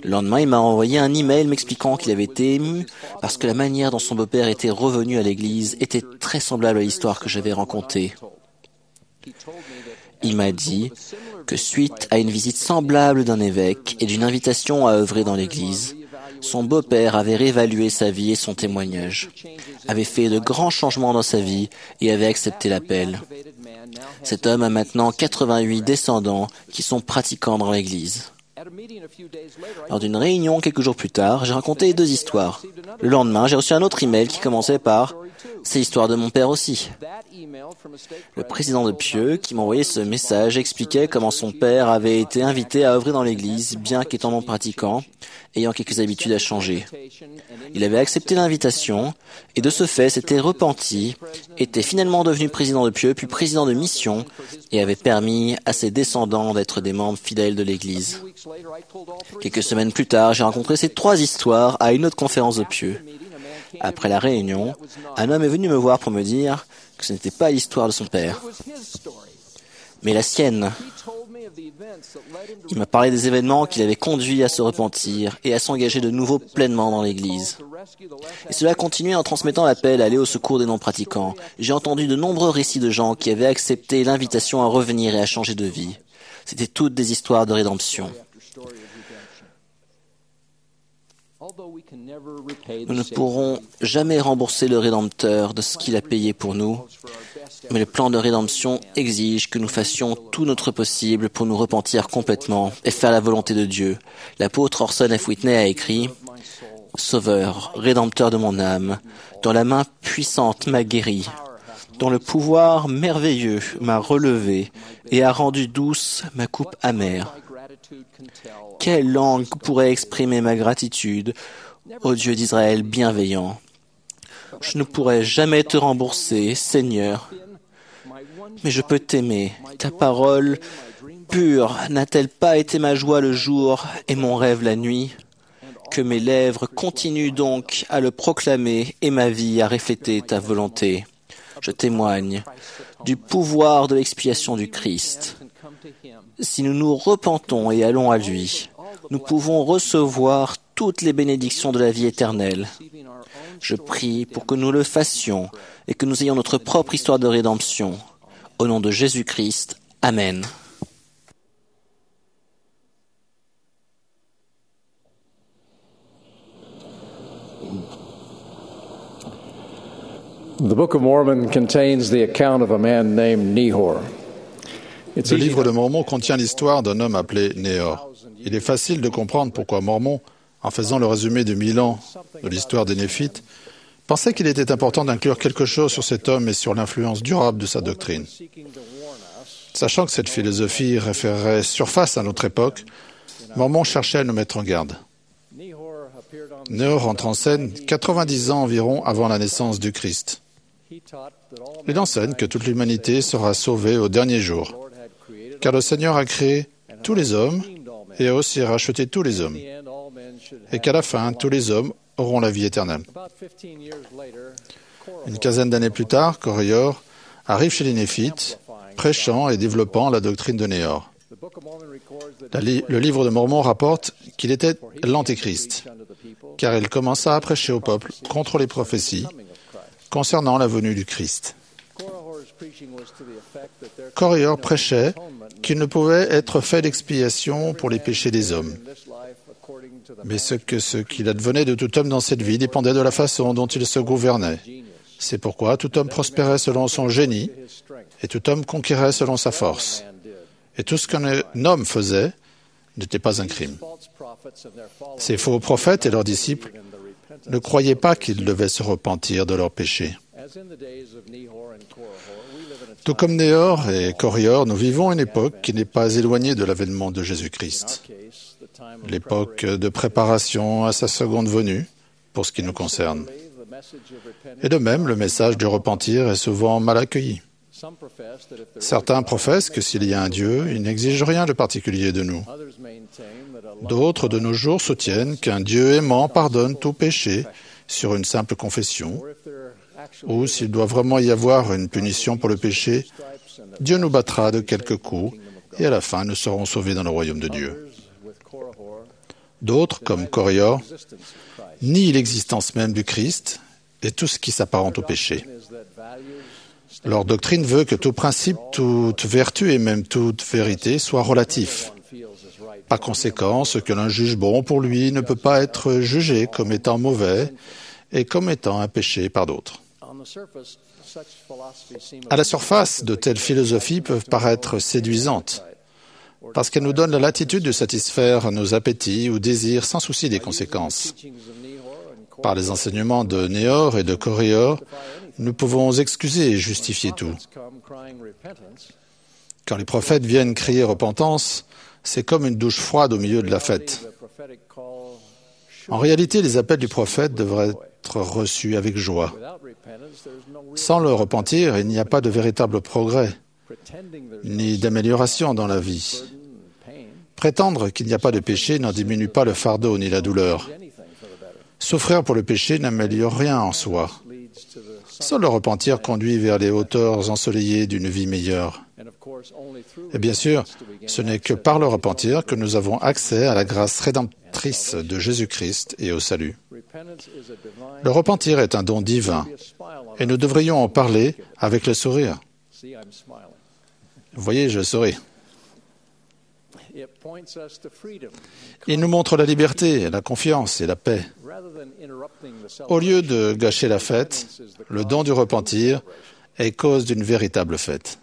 Le lendemain, il m'a envoyé un email m'expliquant qu'il avait été ému parce que la manière dont son beau-père était revenu à l'église était très semblable à l'histoire que j'avais racontée. Il m'a dit que suite à une visite semblable d'un évêque et d'une invitation à œuvrer dans l'église, son beau-père avait réévalué sa vie et son témoignage, avait fait de grands changements dans sa vie et avait accepté l'appel. Cet homme a maintenant quatre-vingt-huit descendants qui sont pratiquants dans l'église. Lors d'une réunion quelques jours plus tard, j'ai raconté deux histoires. Le lendemain, j'ai reçu un autre email qui commençait par « C'est l'histoire de mon père aussi ». Le président de Pieux, qui m'envoyait ce message, expliquait comment son père avait été invité à œuvrer dans l'église, bien qu'étant non pratiquant, ayant quelques habitudes à changer. Il avait accepté l'invitation, et de ce fait s'était repenti, était finalement devenu président de Pieux, puis président de mission, et avait permis à ses descendants d'être des membres fidèles de l'église. Quelques semaines plus tard, j'ai rencontré ces trois histoires à une autre conférence de Pieux. Après la réunion, un homme est venu me voir pour me dire que ce n'était pas l'histoire de son père, mais la sienne. Il m'a parlé des événements qui l'avaient conduit à se repentir et à s'engager de nouveau pleinement dans l'Église. Et cela a continué en transmettant l'appel à aller au secours des non-pratiquants. J'ai entendu de nombreux récits de gens qui avaient accepté l'invitation à revenir et à changer de vie. C'étaient toutes des histoires de rédemption. Nous ne pourrons jamais rembourser le Rédempteur de ce qu'il a payé pour nous, mais le plan de rédemption exige que nous fassions tout notre possible pour nous repentir complètement et faire la volonté de Dieu. L'apôtre Orson F. Whitney a écrit « Sauveur, Rédempteur de mon âme, dont la main puissante m'a guéri, dont le pouvoir merveilleux m'a relevé et a rendu douce ma coupe amère. Quelle langue pourrait exprimer ma gratitude, ô Dieu d'Israël bienveillant? Je ne pourrai jamais te rembourser, Seigneur, mais je peux t'aimer. Ta parole pure n'a-t-elle pas été ma joie le jour et mon rêve la nuit? Que mes lèvres continuent donc à le proclamer et ma vie à refléter ta volonté. Je témoigne du pouvoir de l'expiation du Christ. Si nous nous repentons et allons à lui, nous pouvons recevoir toutes les bénédictions de la vie éternelle. Je prie pour que nous le fassions et que nous ayons notre propre histoire de rédemption. Au nom de Jésus-Christ, Amen. The Book of Mormon contains the account of a man named Nehor. Le livre de Mormon contient l'histoire d'un homme appelé Nehor. Il est facile de comprendre pourquoi Mormon, en faisant le résumé de mille ans de l'histoire des Néphites, pensait qu'il était important d'inclure quelque chose sur cet homme et sur l'influence durable de sa doctrine. Sachant que cette philosophie référerait surface à notre époque, Mormon cherchait à nous mettre en garde. Nehor entre en scène quatre-vingt-dix ans environ avant la naissance du Christ. Il enseigne que toute l'humanité sera sauvée au dernier jour, car le Seigneur a créé tous les hommes et a aussi racheté tous les hommes, et qu'à la fin, tous les hommes auront la vie éternelle. Une quinzaine d'années plus tard, Korihor arrive chez les Néphites, prêchant et développant la doctrine de Nehor. Le livre de Mormon rapporte qu'il était l'Antéchrist, car il commença à prêcher au peuple contre les prophéties concernant la venue du Christ. Korihor prêchait qu'il ne pouvait être fait d'expiation pour les péchés des hommes, mais ce que ce qu'il advenait de tout homme dans cette vie dépendait de la façon dont il se gouvernait. C'est pourquoi tout homme prospérait selon son génie, et tout homme conquérait selon sa force. Et tout ce qu'un homme faisait n'était pas un crime. Ces faux prophètes et leurs disciples ne croyaient pas qu'ils devaient se repentir de leurs péchés. Tout comme Nehor et Korihor, nous vivons une époque qui n'est pas éloignée de l'avènement de Jésus-Christ. L'époque de préparation à sa seconde venue, pour ce qui nous concerne. Et de même, le message du repentir est souvent mal accueilli. Certains professent que s'il y a un Dieu, il n'exige rien de particulier de nous. D'autres, de nos jours, soutiennent qu'un Dieu aimant pardonne tout péché sur une simple confession, ou s'il doit vraiment y avoir une punition pour le péché, Dieu nous battra de quelques coups et à la fin nous serons sauvés dans le royaume de Dieu. D'autres, comme Corior, nient l'existence même du Christ et tout ce qui s'apparente au péché. Leur doctrine veut que tout principe, toute vertu et même toute vérité soit relatif. Par conséquent, ce que l'un juge bon pour lui ne peut pas être jugé comme étant mauvais et comme étant un péché par d'autres. À la surface, de telles philosophies peuvent paraître séduisantes parce qu'elles nous donnent la latitude de satisfaire nos appétits ou désirs sans souci des conséquences. Par les enseignements de Nehor et de Corior, nous pouvons excuser et justifier tout. Quand les prophètes viennent crier repentance, c'est comme une douche froide au milieu de la fête. En réalité, les appels du prophète devraient être reçus avec joie. Sans le repentir, il n'y a pas de véritable progrès, ni d'amélioration dans la vie. Prétendre qu'il n'y a pas de péché n'en diminue pas le fardeau ni la douleur. Souffrir pour le péché n'améliore rien en soi. Seul le repentir conduit vers les hauteurs ensoleillées d'une vie meilleure. Et bien sûr, ce n'est que par le repentir que nous avons accès à la grâce rédemptrice de Jésus-Christ et au salut. Le repentir est un don divin, et nous devrions en parler avec le sourire. Vous voyez, je souris. Il nous montre la liberté, la confiance et la paix. Au lieu de gâcher la fête, le don du repentir est cause d'une véritable fête.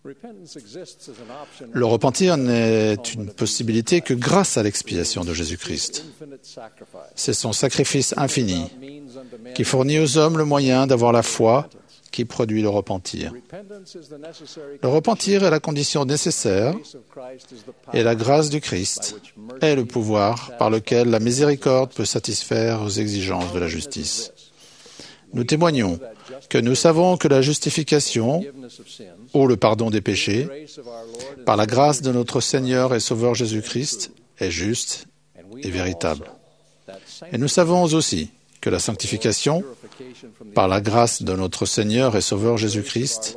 Le repentir n'est une possibilité que grâce à l'expiation de Jésus-Christ. C'est son sacrifice infini qui fournit aux hommes le moyen d'avoir la foi qui produit le repentir. Le repentir est la condition nécessaire et la grâce du Christ est le pouvoir par lequel la miséricorde peut satisfaire aux exigences de la justice. Nous témoignons que nous savons que la justification ou le pardon des péchés, par la grâce de notre Seigneur et Sauveur Jésus-Christ, est juste et véritable. Et nous savons aussi que la sanctification, par la grâce de notre Seigneur et Sauveur Jésus-Christ,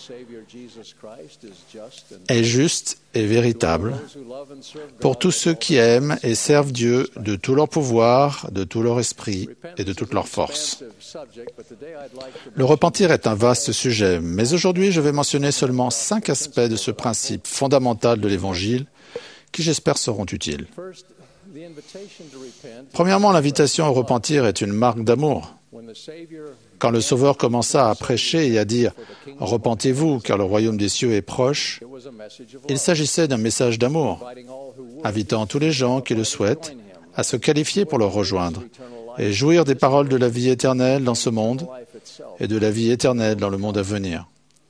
est juste et véritable pour tous ceux qui aiment et servent Dieu de tout leur pouvoir, de tout leur esprit et de toute leur force. Le repentir est un vaste sujet, mais aujourd'hui je vais mentionner seulement cinq aspects de ce principe fondamental de l'Évangile qui j'espère seront utiles. Premièrement, l'invitation au repentir est une marque d'amour. Quand le Sauveur commença à prêcher et à dire « Repentez-vous, car le royaume des cieux est proche », il s'agissait d'un message d'amour, invitant tous les gens qui le souhaitent à se qualifier pour le rejoindre et jouir des paroles de la vie éternelle dans ce monde et de la vie éternelle dans le monde à venir.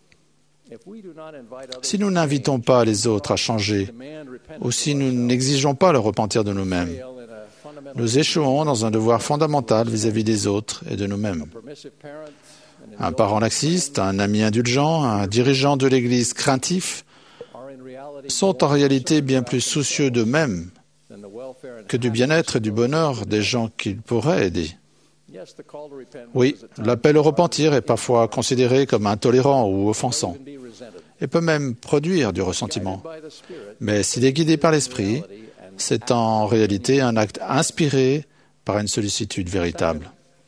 Si nous n'invitons pas les autres à changer, ou si nous n'exigeons pas le repentir de nous-mêmes, nous échouons dans un devoir fondamental vis-à-vis des autres et de nous-mêmes. Un parent laxiste, un ami indulgent, un dirigeant de l'Église craintif sont en réalité bien plus soucieux d'eux-mêmes que du bien-être et du bonheur des gens qu'ils pourraient aider. Oui, l'appel au repentir est parfois considéré comme intolérant ou offensant et peut même produire du ressentiment. Mais s'il est guidé par l'Esprit, c'est en réalité un acte inspiré par une sollicitude véritable.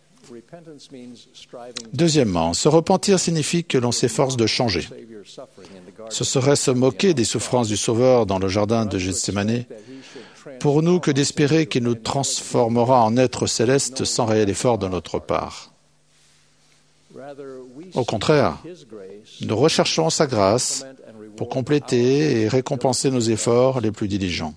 Deuxièmement, se repentir signifie que l'on s'efforce de changer. Ce serait se moquer des souffrances du Sauveur dans le jardin de Gethsémani pour nous que d'espérer qu'il nous transformera en êtres célestes sans réel effort de notre part. Au contraire, nous recherchons sa grâce pour compléter et récompenser nos efforts les plus diligents.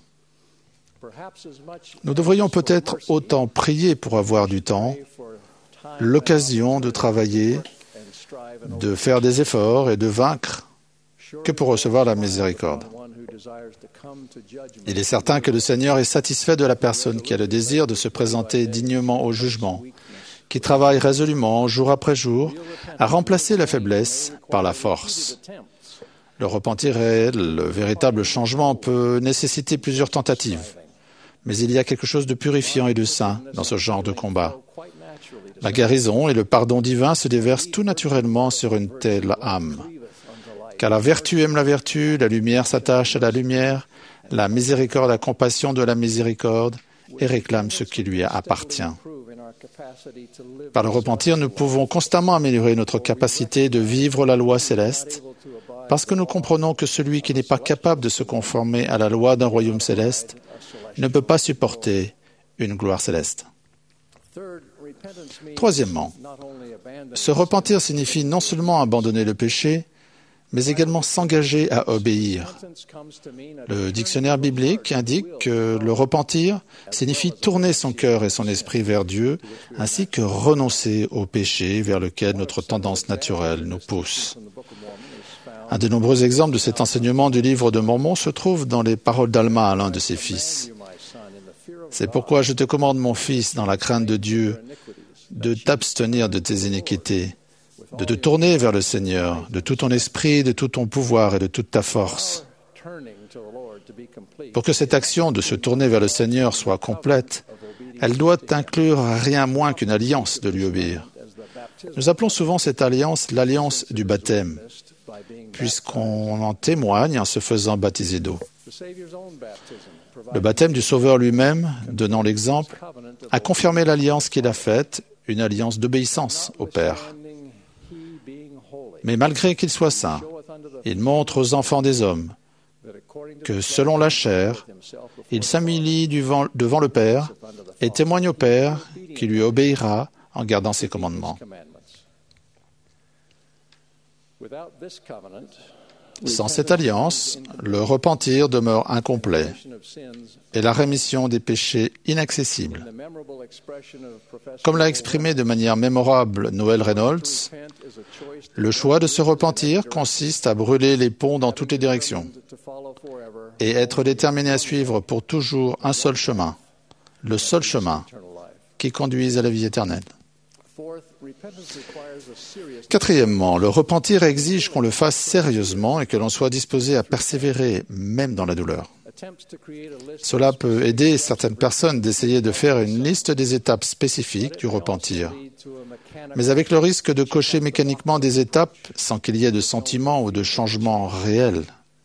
Nous devrions peut-être autant prier pour avoir du temps, l'occasion de travailler, de faire des efforts et de vaincre que pour recevoir la miséricorde. Il est certain que le Seigneur est satisfait de la personne qui a le désir de se présenter dignement au jugement, qui travaille résolument, jour après jour, à remplacer la faiblesse par la force. Le repentir réel, le véritable changement peut nécessiter plusieurs tentatives, mais il y a quelque chose de purifiant et de saint dans ce genre de combat. La guérison et le pardon divin se déversent tout naturellement sur une telle âme. Car la vertu aime la vertu, la lumière s'attache à la lumière, la miséricorde à compassion de la miséricorde, et réclame ce qui lui appartient. Par le repentir, nous pouvons constamment améliorer notre capacité de vivre la loi céleste, parce que nous comprenons que celui qui n'est pas capable de se conformer à la loi d'un royaume céleste ne peut pas supporter une gloire céleste. Troisièmement, se repentir signifie non seulement abandonner le péché, mais également s'engager à obéir. Le dictionnaire biblique indique que le repentir signifie tourner son cœur et son esprit vers Dieu, ainsi que renoncer au péché vers lequel notre tendance naturelle nous pousse. Un des nombreux exemples de cet enseignement du livre de Mormon se trouve dans les paroles d'Alma à l'un de ses fils. « C'est pourquoi je te commande, mon fils, dans la crainte de Dieu, de t'abstenir de tes iniquités, de te tourner vers le Seigneur, de tout ton esprit, de tout ton pouvoir et de toute ta force. Pour que cette action de se tourner vers le Seigneur soit complète, elle doit inclure rien moins qu'une alliance de lui obéir. Nous appelons souvent cette alliance l'alliance du baptême, puisqu'on en témoigne en se faisant baptiser d'eau. Le baptême du Sauveur lui-même, donnant l'exemple, a confirmé l'alliance qu'il a faite, une alliance d'obéissance au Père. Mais malgré qu'il soit saint, il montre aux enfants des hommes que, selon la chair, il s'humilie devant le Père et témoigne au Père qu'il lui obéira en gardant ses commandements. Sans cette alliance, le repentir demeure incomplet et la rémission des péchés inaccessible. Comme l'a exprimé de manière mémorable Noel Reynolds, le choix de se repentir consiste à brûler les ponts dans toutes les directions et être déterminé à suivre pour toujours un seul chemin, le seul chemin qui conduise à la vie éternelle. Quatrièmement, le repentir exige qu'on le fasse sérieusement et que l'on soit disposé à persévérer, même dans la douleur. Cela peut aider certaines personnes d'essayer de faire une liste des étapes spécifiques du repentir, mais avec le risque de cocher mécaniquement des étapes sans qu'il y ait de sentiment ou de changement réel.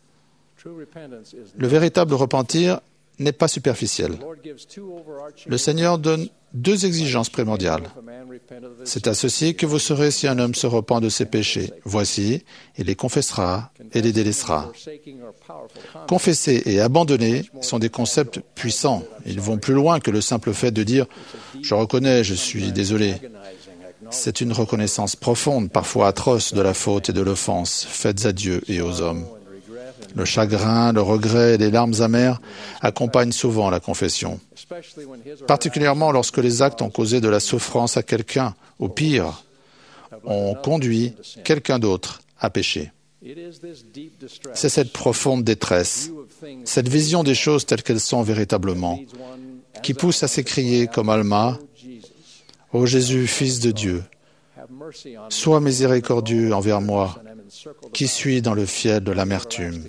Le véritable repentir n'est pas superficiel. Le Seigneur donne deux exigences primordiales. C'est à ceci que vous saurez si un homme se repent de ses péchés. Voici, il les confessera et les délaissera. Confesser et abandonner sont des concepts puissants. Ils vont plus loin que le simple fait de dire « je reconnais, je suis désolé ». C'est une reconnaissance profonde, parfois atroce, de la faute et de l'offense faites à Dieu et aux hommes. Le chagrin, le regret et les larmes amères accompagnent souvent la confession, particulièrement lorsque les actes ont causé de la souffrance à quelqu'un, ou pire, ont conduit quelqu'un d'autre à pécher. C'est cette profonde détresse, cette vision des choses telles qu'elles sont véritablement, qui pousse à s'écrier comme Alma, « Ô Jésus, Fils de Dieu, sois miséricordieux envers moi, qui suis dans le fiel de l'amertume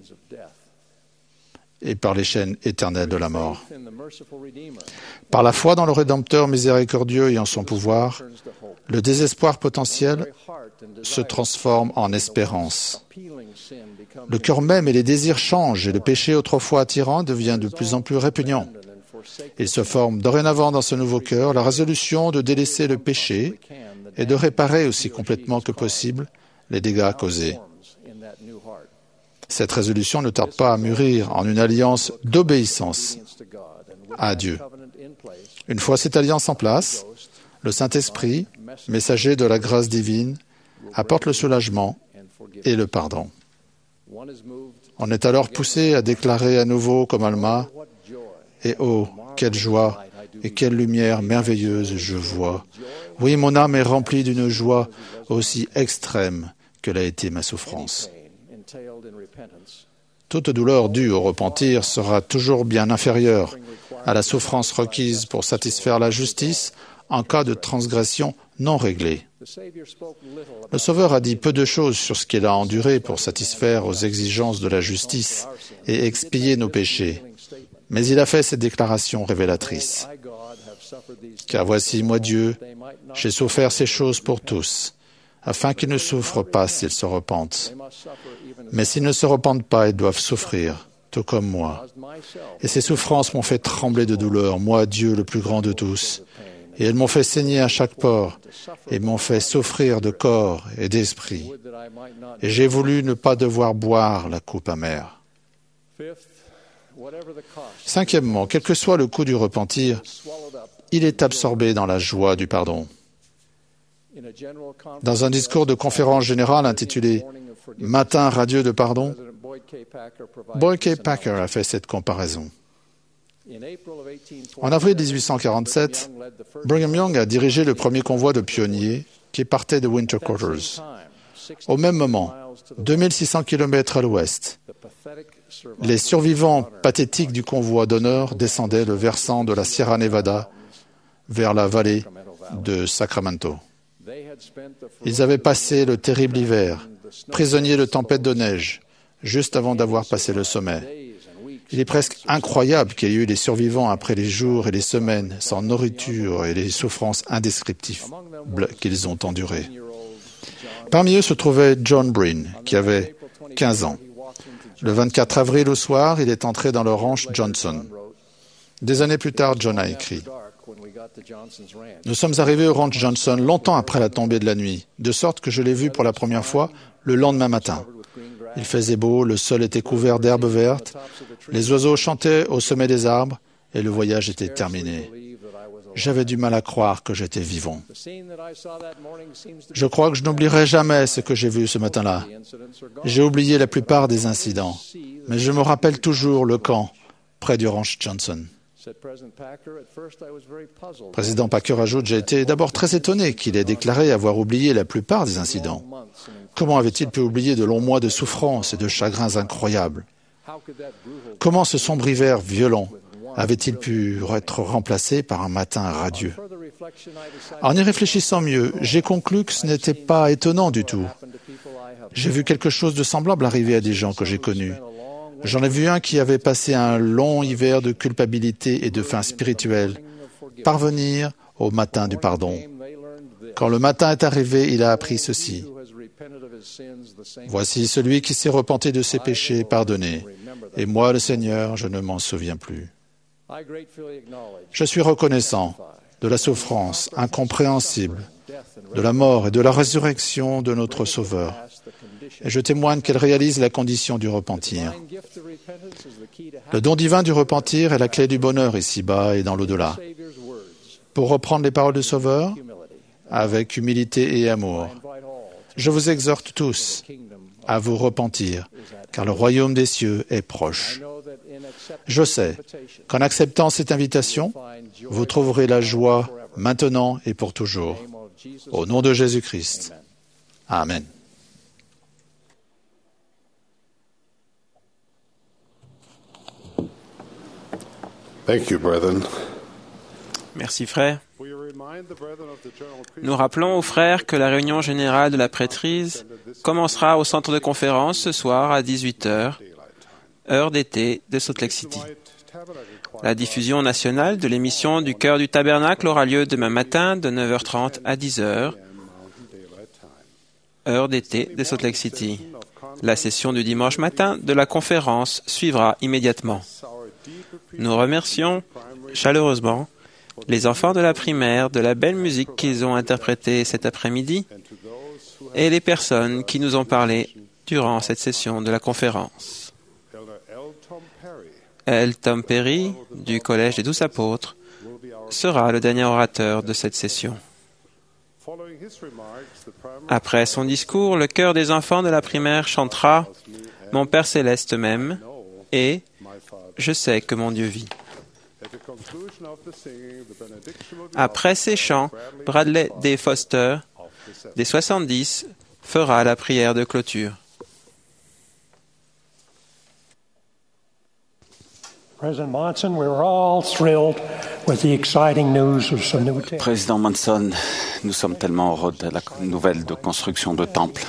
et par les chaînes éternelles de la mort. » Par la foi dans le Rédempteur miséricordieux et en son pouvoir, le désespoir potentiel se transforme en espérance. Le cœur même et les désirs changent et le péché autrefois attirant devient de plus en plus répugnant. Il se forme dorénavant dans ce nouveau cœur la résolution de délaisser le péché et de réparer aussi complètement que possible les dégâts causés. Cette résolution ne tarde pas à mûrir en une alliance d'obéissance à Dieu. Une fois cette alliance en place, le Saint-Esprit, messager de la grâce divine, apporte le soulagement et le pardon. On est alors poussé à déclarer à nouveau comme Alma, « Et oh, quelle joie et quelle lumière merveilleuse je vois. Oui, mon âme est remplie d'une joie aussi extrême que l'a été ma souffrance. » Toute douleur due au repentir sera toujours bien inférieure à la souffrance requise pour satisfaire la justice en cas de transgression non réglée. Le Sauveur a dit peu de choses sur ce qu'il a enduré pour satisfaire aux exigences de la justice et expier nos péchés, mais il a fait cette déclaration révélatrice. « Car voici, moi Dieu, j'ai souffert ces choses pour tous, afin qu'ils ne souffrent pas s'ils se repentent. Mais s'ils ne se repentent pas, ils doivent souffrir, tout comme moi. Et ces souffrances m'ont fait trembler de douleur, moi, Dieu le plus grand de tous. Et elles m'ont fait saigner à chaque pore, et m'ont fait souffrir de corps et d'esprit. Et j'ai voulu ne pas devoir boire la coupe amère. Cinquièmement, quel que soit le coût du repentir, il est absorbé dans la joie du pardon. Dans un discours de conférence générale intitulé « Matin radieux de pardon », Boyd K. Packer a fait cette comparaison. En avril dix-huit cent quarante-sept, Brigham Young a dirigé le premier convoi de pionniers qui partait de Winter Quarters. Au même moment, deux mille six cents kilomètres à l'ouest, les survivants pathétiques du convoi d'honneur descendaient le versant de la Sierra Nevada vers la vallée de Sacramento. Ils avaient passé le terrible hiver, prisonniers de tempêtes de neige, juste avant d'avoir passé le sommet. Il est presque incroyable qu'il y ait eu des survivants après les jours et les semaines sans nourriture et les souffrances indescriptibles qu'ils ont endurées. Parmi eux se trouvait John Breen, qui avait quinze ans. Le vingt-quatre avril au soir, il est entré dans le ranch Johnson. Des années plus tard, John a écrit « Nous sommes arrivés au ranch Johnson longtemps après la tombée de la nuit, de sorte que je l'ai vu pour la première fois le lendemain matin. Il faisait beau, le sol était couvert d'herbes vertes, les oiseaux chantaient au sommet des arbres et le voyage était terminé. J'avais du mal à croire que j'étais vivant. Je crois que je n'oublierai jamais ce que j'ai vu ce matin-là. J'ai oublié la plupart des incidents, mais je me rappelle toujours le camp près du ranch Johnson. » Président Packer ajoute « J'ai été d'abord très étonné qu'il ait déclaré avoir oublié la plupart des incidents. Comment avait-il pu oublier de longs mois de souffrance et de chagrins incroyables? Comment ce sombre hiver violent avait-il pu être remplacé par un matin radieux? En y réfléchissant mieux, j'ai conclu que ce n'était pas étonnant du tout. J'ai vu quelque chose de semblable arriver à des gens que j'ai connus. J'en ai vu un qui avait passé un long hiver de culpabilité et de faim spirituelle, parvenir au matin du pardon. Quand le matin est arrivé, il a appris ceci. Voici celui qui s'est repenti de ses péchés pardonnés, et moi, le Seigneur, je ne m'en souviens plus. Je suis reconnaissant de la souffrance incompréhensible, de la mort et de la résurrection de notre Sauveur. Et je témoigne qu'elle réalise la condition du repentir. Le don divin du repentir est la clé du bonheur ici-bas et dans l'au-delà. Pour reprendre les paroles du Sauveur, avec humilité et amour, je vous exhorte tous à vous repentir, car le royaume des cieux est proche. Je sais qu'en acceptant cette invitation, vous trouverez la joie maintenant et pour toujours. Au nom de Jésus-Christ. Amen. Thank you, brethren. Merci, frère. Nous rappelons aux frères que la réunion générale de la prêtrise commencera au centre de conférence ce soir à dix-huit heures, heure d'été de Salt Lake City. La diffusion nationale de l'émission du Cœur du Tabernacle aura lieu demain matin de neuf heures trente à dix heures, heure d'été de Salt Lake City. La session du dimanche matin de la conférence suivra immédiatement. Nous remercions chaleureusement les enfants de la primaire de la belle musique qu'ils ont interprétée cet après-midi et les personnes qui nous ont parlé durant cette session de la conférence. L. Tom Perry, du Collège des Douze Apôtres, sera le dernier orateur de cette session. Après son discours, le chœur des enfants de la primaire chantera « Mon Père céleste m'aime » et « Je sais que mon Dieu vit ». Après ces chants, Bradley D. Foster, des soixante-dix, fera la prière de clôture. Président Monson, we're all thrilled with the exciting news of some new temple. Président Monson, nous sommes tellement heureux de la nouvelle de construction de temples.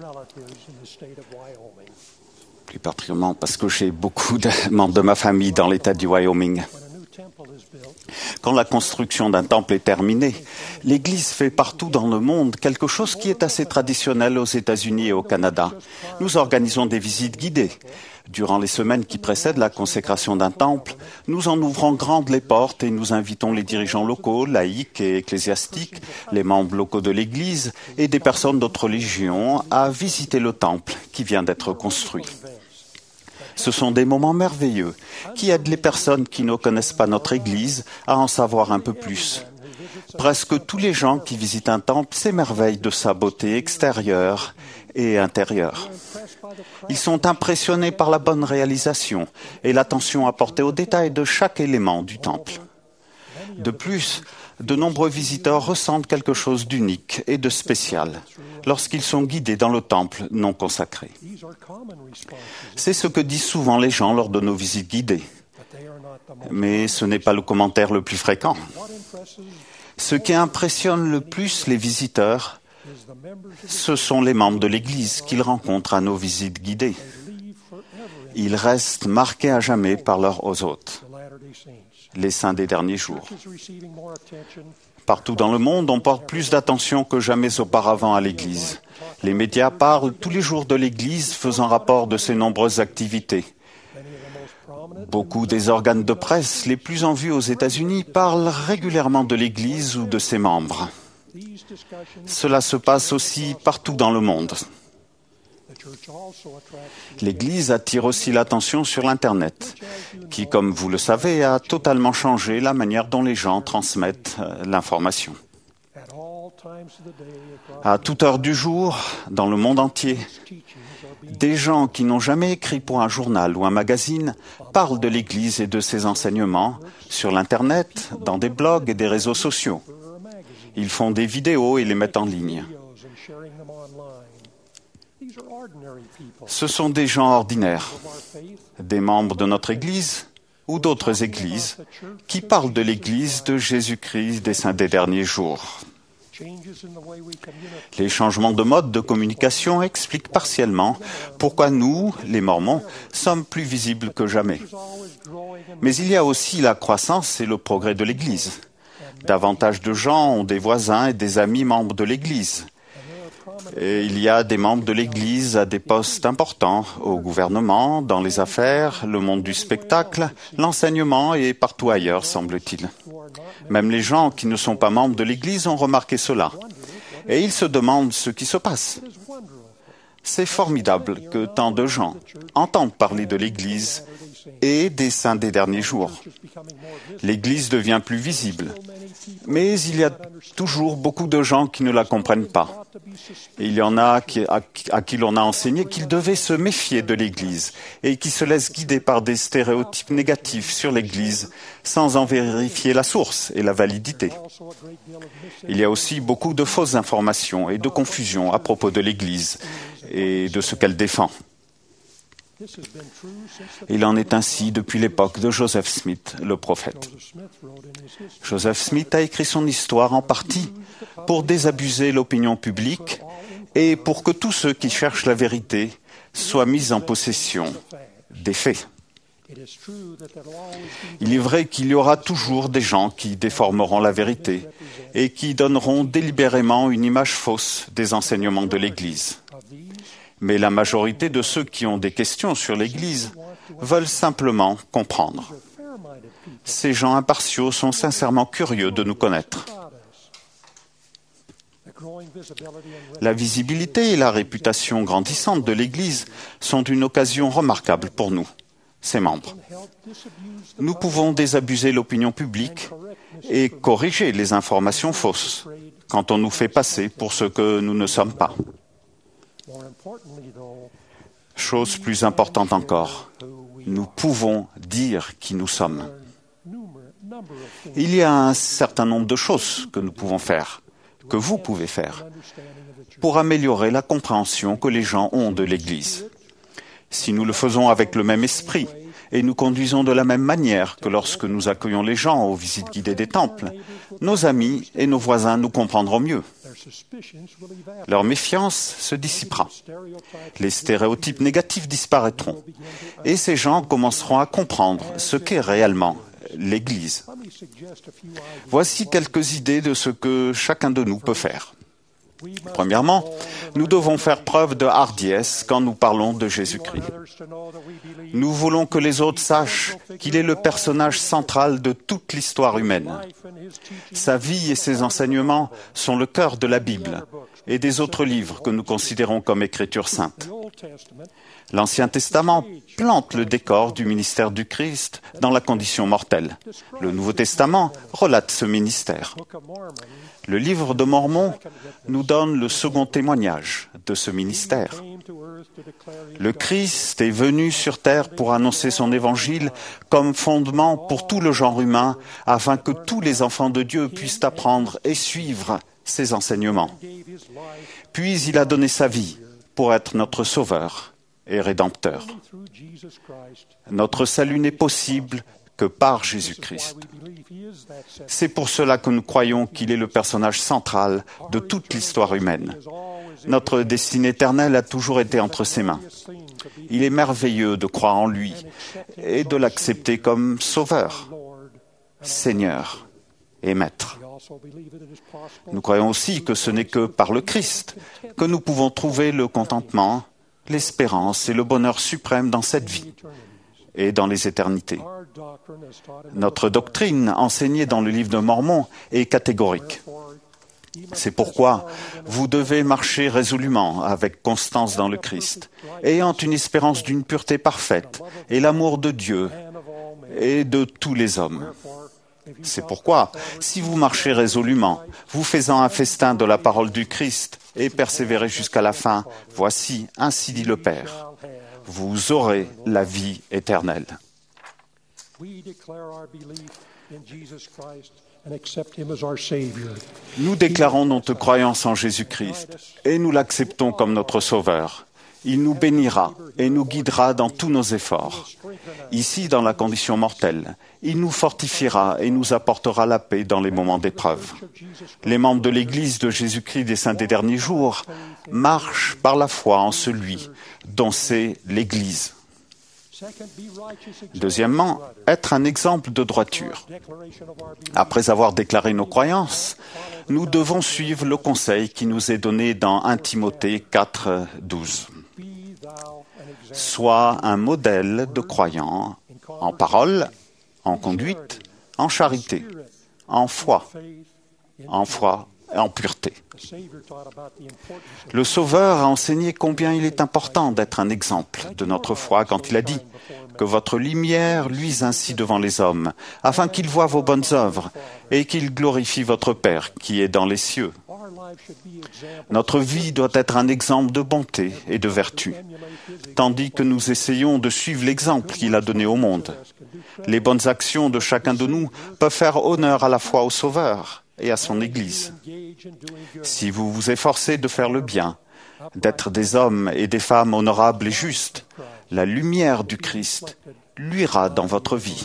Plus particulièrement parce que j'ai beaucoup de membres de ma famille dans l'État du Wyoming. Quand la construction d'un temple est terminée, l'Église fait partout dans le monde quelque chose qui est assez traditionnel aux États-Unis et au Canada. Nous organisons des visites guidées. Durant les semaines qui précèdent la consécration d'un temple, nous en ouvrons grandes les portes et nous invitons les dirigeants locaux, laïcs et ecclésiastiques, les membres locaux de l'Église et des personnes d'autres religions à visiter le temple qui vient d'être construit. Ce sont des moments merveilleux qui aident les personnes qui ne connaissent pas notre Église à en savoir un peu plus. Presque tous les gens qui visitent un temple s'émerveillent de sa beauté extérieure et intérieure. Ils sont impressionnés par la bonne réalisation et l'attention apportée aux détails de chaque élément du temple. De plus, de nombreux visiteurs ressentent quelque chose d'unique et de spécial lorsqu'ils sont guidés dans le temple non consacré. C'est ce que disent souvent les gens lors de nos visites guidées. Mais ce n'est pas le commentaire le plus fréquent. Ce qui impressionne le plus les visiteurs, ce sont les membres de l'Église qu'ils rencontrent à nos visites guidées. Ils restent marqués à jamais par leur hôte, les saints des derniers jours. Partout dans le monde, on porte plus d'attention que jamais auparavant à l'Église. Les médias parlent tous les jours de l'Église, faisant rapport de ses nombreuses activités. Beaucoup des organes de presse les plus en vue aux États-Unis parlent régulièrement de l'Église ou de ses membres. Cela se passe aussi partout dans le monde. L'Église attire aussi l'attention sur l'Internet, qui, comme vous le savez, a totalement changé la manière dont les gens transmettent l'information. À toute heure du jour, dans le monde entier, des gens qui n'ont jamais écrit pour un journal ou un magazine parlent de l'Église et de ses enseignements sur l'Internet, dans des blogs et des réseaux sociaux. Ils font des vidéos et les mettent en ligne. Ce sont des gens ordinaires, des membres de notre Église ou d'autres églises qui parlent de l'Église de Jésus-Christ des saints des derniers jours. Les changements de mode de communication expliquent partiellement pourquoi nous, les Mormons, sommes plus visibles que jamais. Mais il y a aussi la croissance et le progrès de l'Église. Davantage de gens ont des voisins et des amis membres de l'Église. Et il y a des membres de l'Église à des postes importants au gouvernement, dans les affaires, le monde du spectacle, l'enseignement et partout ailleurs, semble-t-il. Même les gens qui ne sont pas membres de l'Église ont remarqué cela. Et ils se demandent ce qui se passe. C'est formidable que tant de gens entendent parler de l'Église et des saints des derniers jours. L'Église devient plus visible, mais il y a toujours beaucoup de gens qui ne la comprennent pas. Et il y en a qui, à, à qui l'on a enseigné qu'ils devaient se méfier de l'Église et qui se laissent guider par des stéréotypes négatifs sur l'Église sans en vérifier la source et la validité. Il y a aussi beaucoup de fausses informations et de confusion à propos de l'Église et de ce qu'elle défend. Il en est ainsi depuis l'époque de Joseph Smith, le prophète. Joseph Smith a écrit son histoire en partie pour désabuser l'opinion publique et pour que tous ceux qui cherchent la vérité soient mis en possession des faits. Il est vrai qu'il y aura toujours des gens qui déformeront la vérité et qui donneront délibérément une image fausse des enseignements de l'Église. Mais la majorité de ceux qui ont des questions sur l'Église veulent simplement comprendre. Ces gens impartiaux sont sincèrement curieux de nous connaître. La visibilité et la réputation grandissante de l'Église sont une occasion remarquable pour nous, ses membres. Nous pouvons désabuser l'opinion publique et corriger les informations fausses quand on nous fait passer pour ce que nous ne sommes pas. Chose plus importante encore, nous pouvons dire qui nous sommes. Il y a un certain nombre de choses que nous pouvons faire, que vous pouvez faire, pour améliorer la compréhension que les gens ont de l'Église. Si nous le faisons avec le même esprit et nous conduisons de la même manière que lorsque nous accueillons les gens aux visites guidées des temples, nos amis et nos voisins nous comprendront mieux. Leur méfiance se dissipera. Les stéréotypes négatifs disparaîtront. Et ces gens commenceront à comprendre ce qu'est réellement l'Église. Voici quelques idées de ce que chacun de nous peut faire. Premièrement, nous devons faire preuve de hardiesse quand nous parlons de Jésus-Christ. Nous voulons que les autres sachent qu'il est le personnage central de toute l'histoire humaine. Sa vie et ses enseignements sont le cœur de la Bible et des autres livres que nous considérons comme Écriture sainte. L'Ancien Testament plante le décor du ministère du Christ dans la condition mortelle. Le Nouveau Testament relate ce ministère. Le livre de Mormon nous donne le second témoignage de ce ministère. Le Christ est venu sur terre pour annoncer son évangile comme fondement pour tout le genre humain, afin que tous les enfants de Dieu puissent apprendre et suivre ses enseignements. Puis il a donné sa vie pour être notre sauveur et rédempteur. Notre salut n'est possible que par Jésus-Christ. C'est pour cela que nous croyons qu'il est le personnage central de toute l'histoire humaine. Notre destinée éternelle a toujours été entre ses mains. Il est merveilleux de croire en lui et de l'accepter comme Sauveur, Seigneur et Maître. Nous croyons aussi que ce n'est que par le Christ que nous pouvons trouver le contentement, l'espérance et le bonheur suprême dans cette vie et dans les éternités. Notre doctrine enseignée dans le livre de Mormon est catégorique. C'est pourquoi vous devez marcher résolument avec constance dans le Christ, ayant une espérance d'une pureté parfaite et l'amour de Dieu et de tous les hommes. C'est pourquoi, si vous marchez résolument, vous faisant un festin de la parole du Christ et persévérez jusqu'à la fin, voici, ainsi dit le Père, vous aurez la vie éternelle. Nous déclarons notre croyance en Jésus-Christ et nous l'acceptons comme notre Sauveur. Il nous bénira et nous guidera dans tous nos efforts. Ici, dans la condition mortelle, il nous fortifiera et nous apportera la paix dans les moments d'épreuve. Les membres de l'Église de Jésus-Christ des Saints des Derniers Jours marchent par la foi en celui dont c'est l'Église. Deuxièmement, être un exemple de droiture. Après avoir déclaré nos croyances, nous devons suivre le conseil qui nous est donné dans un Timothée quatre, douze. Sois un modèle de croyant en parole, en conduite, en charité, en foi, en foi et en pureté. Le Sauveur a enseigné combien il est important d'être un exemple de notre foi quand il a dit que votre lumière luise ainsi devant les hommes, afin qu'ils voient vos bonnes œuvres et qu'ils glorifient votre Père qui est dans les cieux. Notre vie doit être un exemple de bonté et de vertu, tandis que nous essayons de suivre l'exemple qu'il a donné au monde. Les bonnes actions de chacun de nous peuvent faire honneur à la fois au Sauveur et à son Église. Si vous vous efforcez de faire le bien, d'être des hommes et des femmes honorables et justes, la lumière du Christ luira dans votre vie.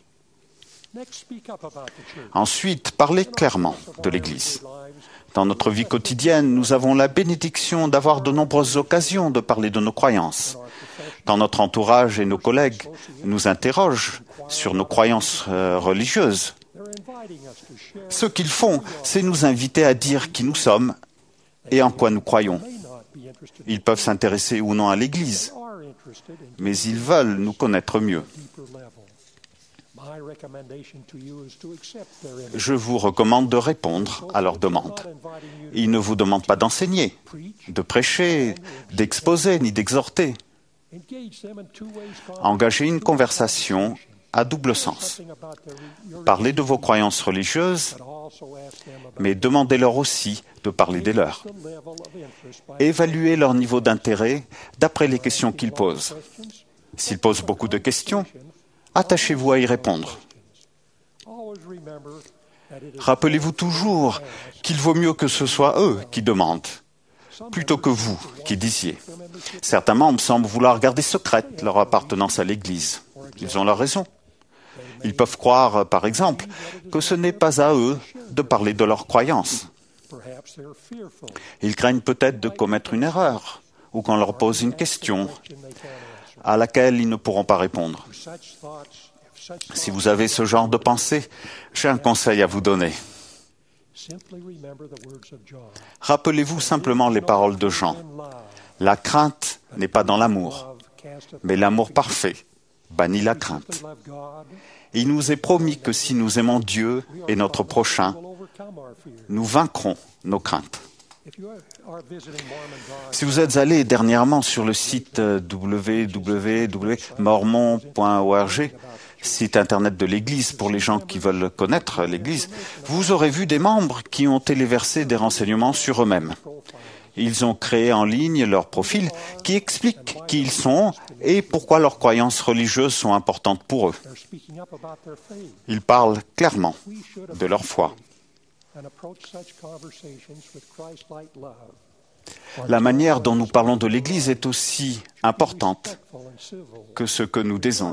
Ensuite, parlez clairement de l'Église. Dans notre vie quotidienne, nous avons la bénédiction d'avoir de nombreuses occasions de parler de nos croyances. Quand notre entourage et nos collègues nous interrogent sur nos croyances euh, religieuses, ce qu'ils font, c'est nous inviter à dire qui nous sommes et en quoi nous croyons. Ils peuvent s'intéresser ou non à l'Église, mais ils veulent nous connaître mieux. Je vous recommande de répondre à leurs demandes. Ils ne vous demandent pas d'enseigner, de prêcher, d'exposer ni d'exhorter. Engagez une conversation à double sens. Parlez de vos croyances religieuses, mais demandez-leur aussi de parler des leurs. Évaluez leur niveau d'intérêt d'après les questions qu'ils posent. S'ils posent beaucoup de questions, attachez-vous à y répondre. Rappelez-vous toujours qu'il vaut mieux que ce soit eux qui demandent, plutôt que vous qui disiez. Certains membres semblent vouloir garder secrète leur appartenance à l'Église. Ils ont leur raison. Ils peuvent croire, par exemple, que ce n'est pas à eux de parler de leurs croyances. Ils craignent peut-être de commettre une erreur ou qu'on leur pose une question à laquelle ils ne pourront pas répondre. Si vous avez ce genre de pensée, j'ai un conseil à vous donner. Rappelez-vous simplement les paroles de Jean. La crainte n'est pas dans l'amour, mais l'amour parfait bannit la crainte. Il nous est promis que si nous aimons Dieu et notre prochain, nous vaincrons nos craintes. Si vous êtes allé dernièrement sur le site w w w point mormon point org, site internet de l'Église pour les gens qui veulent connaître l'Église, vous aurez vu des membres qui ont téléversé des renseignements sur eux-mêmes. Ils ont créé en ligne leur profil qui explique qui ils sont et pourquoi leurs croyances religieuses sont importantes pour eux. Ils parlent clairement de leur foi. La manière dont nous parlons de l'Église est aussi importante que ce que nous disons.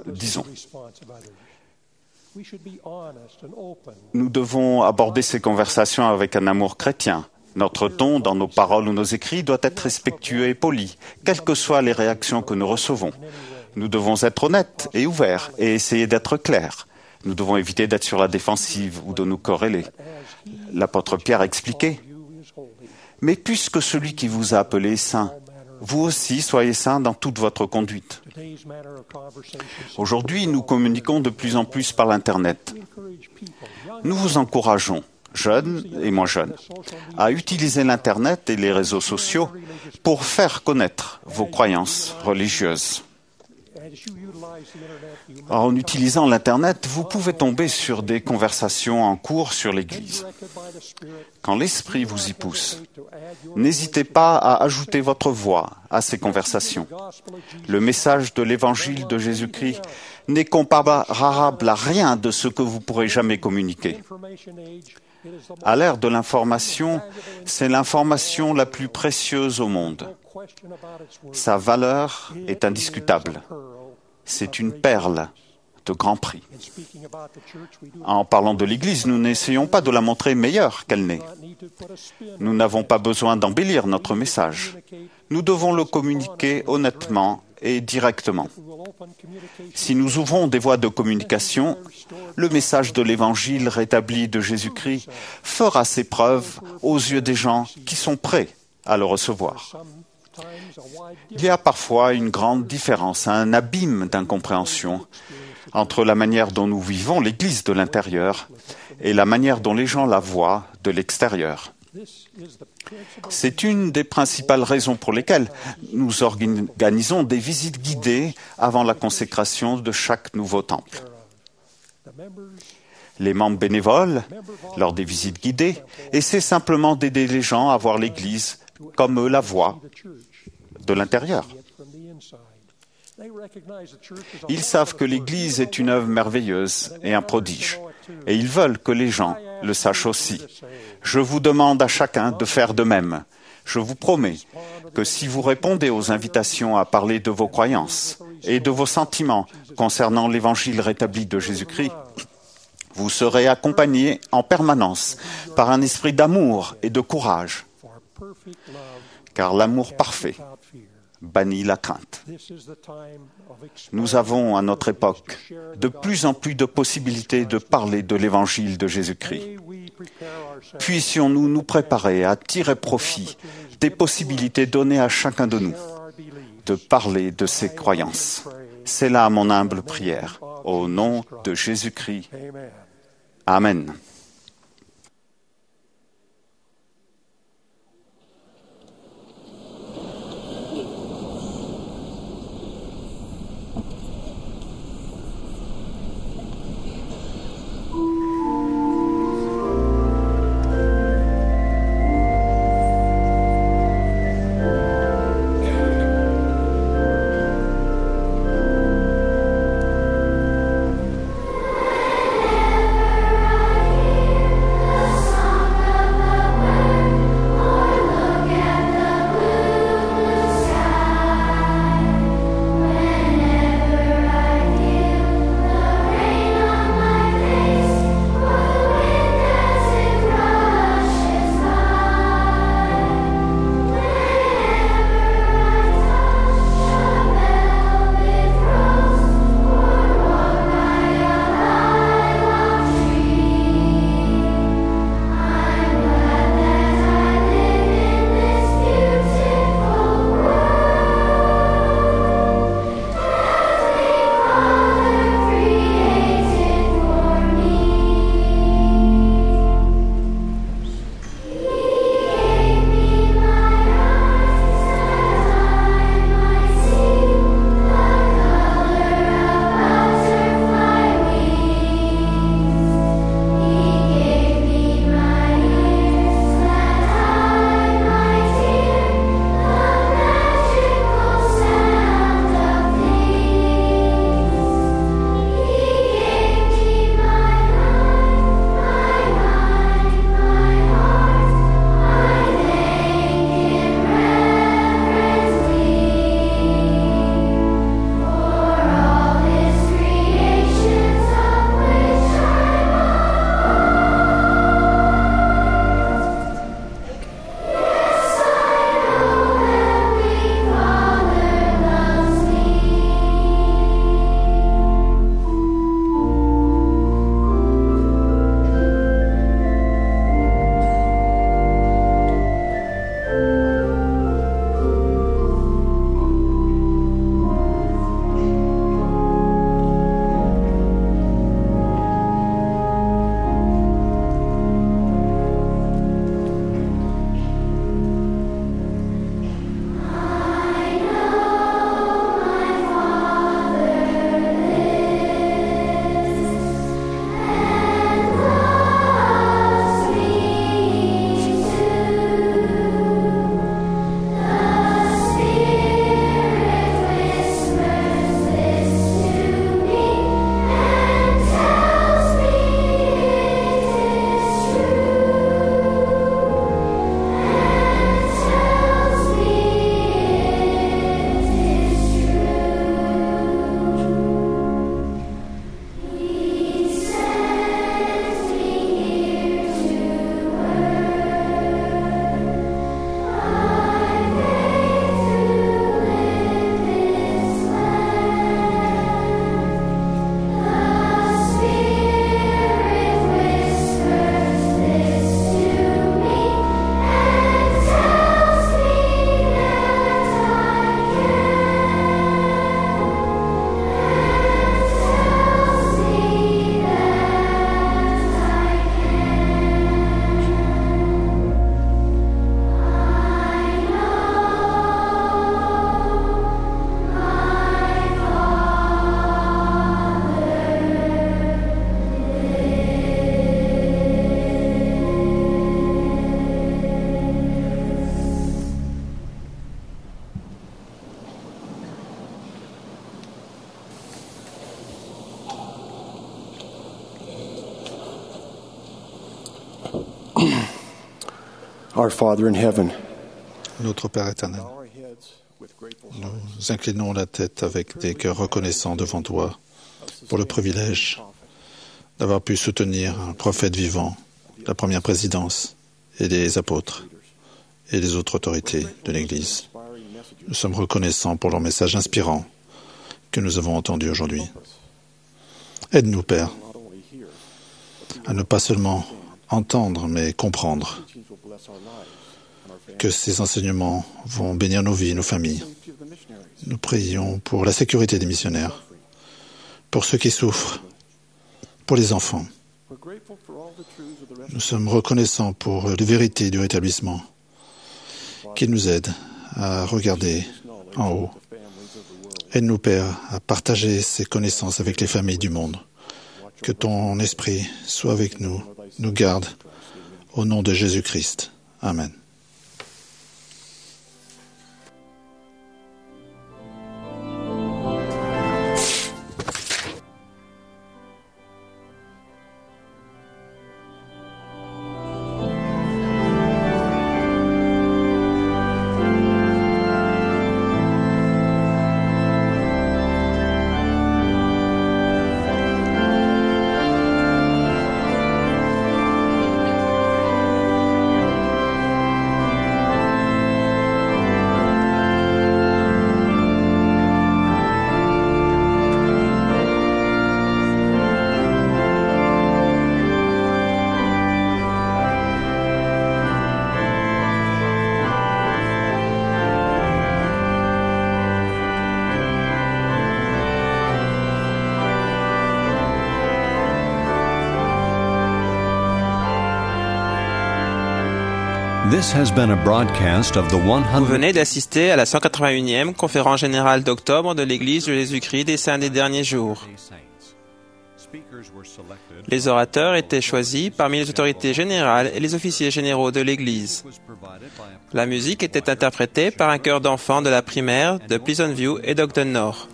Nous devons aborder ces conversations avec un amour chrétien. Notre ton dans nos paroles ou nos écrits doit être respectueux et poli, quelles que soient les réactions que nous recevons. Nous devons être honnêtes et ouverts et essayer d'être clairs. Nous devons éviter d'être sur la défensive ou de nous corréler. L'apôtre Pierre expliquait « Mais puisque celui qui vous a appelé est saint, vous aussi soyez saints dans toute votre conduite. » Aujourd'hui, nous communiquons de plus en plus par l'Internet. Nous vous encourageons, jeunes et moins jeunes, à utiliser l'Internet et les réseaux sociaux pour faire connaître vos croyances religieuses. En utilisant l'Internet, vous pouvez tomber sur des conversations en cours sur l'Église. Quand l'Esprit vous y pousse, n'hésitez pas à ajouter votre voix à ces conversations. Le message de l'Évangile de Jésus-Christ n'est comparable à rien de ce que vous pourrez jamais communiquer. À l'ère de l'information, c'est l'information la plus précieuse au monde. Sa valeur est indiscutable. C'est une perle de grand prix. En parlant de l'Église, nous n'essayons pas de la montrer meilleure qu'elle n'est. Nous n'avons pas besoin d'embellir notre message. Nous devons le communiquer honnêtement et directement. Si nous ouvrons des voies de communication, le message de l'Évangile rétabli de Jésus-Christ fera ses preuves aux yeux des gens qui sont prêts à le recevoir. Il y a parfois une grande différence, un abîme d'incompréhension entre la manière dont nous vivons l'Église de l'intérieur et la manière dont les gens la voient de l'extérieur. C'est une des principales raisons pour lesquelles nous organisons des visites guidées avant la consécration de chaque nouveau temple. Les membres bénévoles, lors des visites guidées, essaient simplement d'aider les gens à voir l'Église comme eux la voient de l'intérieur. Ils savent que l'Église est une œuvre merveilleuse et un prodige, et ils veulent que les gens le sachent aussi. Je vous demande à chacun de faire de même. Je vous promets que si vous répondez aux invitations à parler de vos croyances et de vos sentiments concernant l'Évangile rétabli de Jésus-Christ, vous serez accompagnés en permanence par un esprit d'amour et de courage, car l'amour parfait bannit la crainte. Nous avons, à notre époque, de plus en plus de possibilités de parler de l'Évangile de Jésus-Christ. Puissions-nous nous préparer à tirer profit des possibilités données à chacun de nous de parler de ses croyances. C'est là mon humble prière, au nom de Jésus-Christ. Amen. Thank Our Father in heaven, Notre Père éternel, nous inclinons la tête avec des cœurs reconnaissants devant toi pour le privilège d'avoir pu soutenir un prophète vivant, la première présidence et les apôtres et les autres autorités de l'Église. Nous sommes reconnaissants pour leur message inspirant que nous avons entendu aujourd'hui. Aide-nous, Père, à ne pas seulement entendre, mais comprendre que ces enseignements vont bénir nos vies, nos familles. Nous prions pour la sécurité des missionnaires, pour ceux qui souffrent, pour les enfants. Nous sommes reconnaissants pour les vérités du rétablissement, qu'ils nous aident à regarder en haut. Aide-nous, Père, à partager ces connaissances avec les familles du monde. Que ton esprit soit avec nous, nous garde, au nom de Jésus-Christ. Amen. This has been a broadcast of the Vous one hundred... venez d'assister à la cent quatre-vingt-unième conférence générale d'octobre de l'Église de Jésus-Christ des Saints des Derniers Jours. Les orateurs étaient choisis parmi les autorités générales et les officiers généraux de l'Église. La musique était interprétée par un chœur d'enfants de la primaire de Pleasant View et d'Ogden Nord.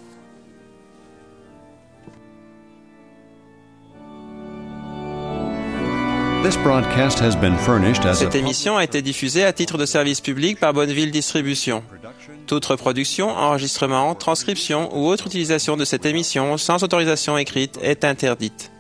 This broadcast has been furnished as Cette a... émission a été diffusée à titre de service public par Bonneville Distribution. Toute reproduction, enregistrement, transcription ou autre utilisation de cette émission sans autorisation écrite est interdite.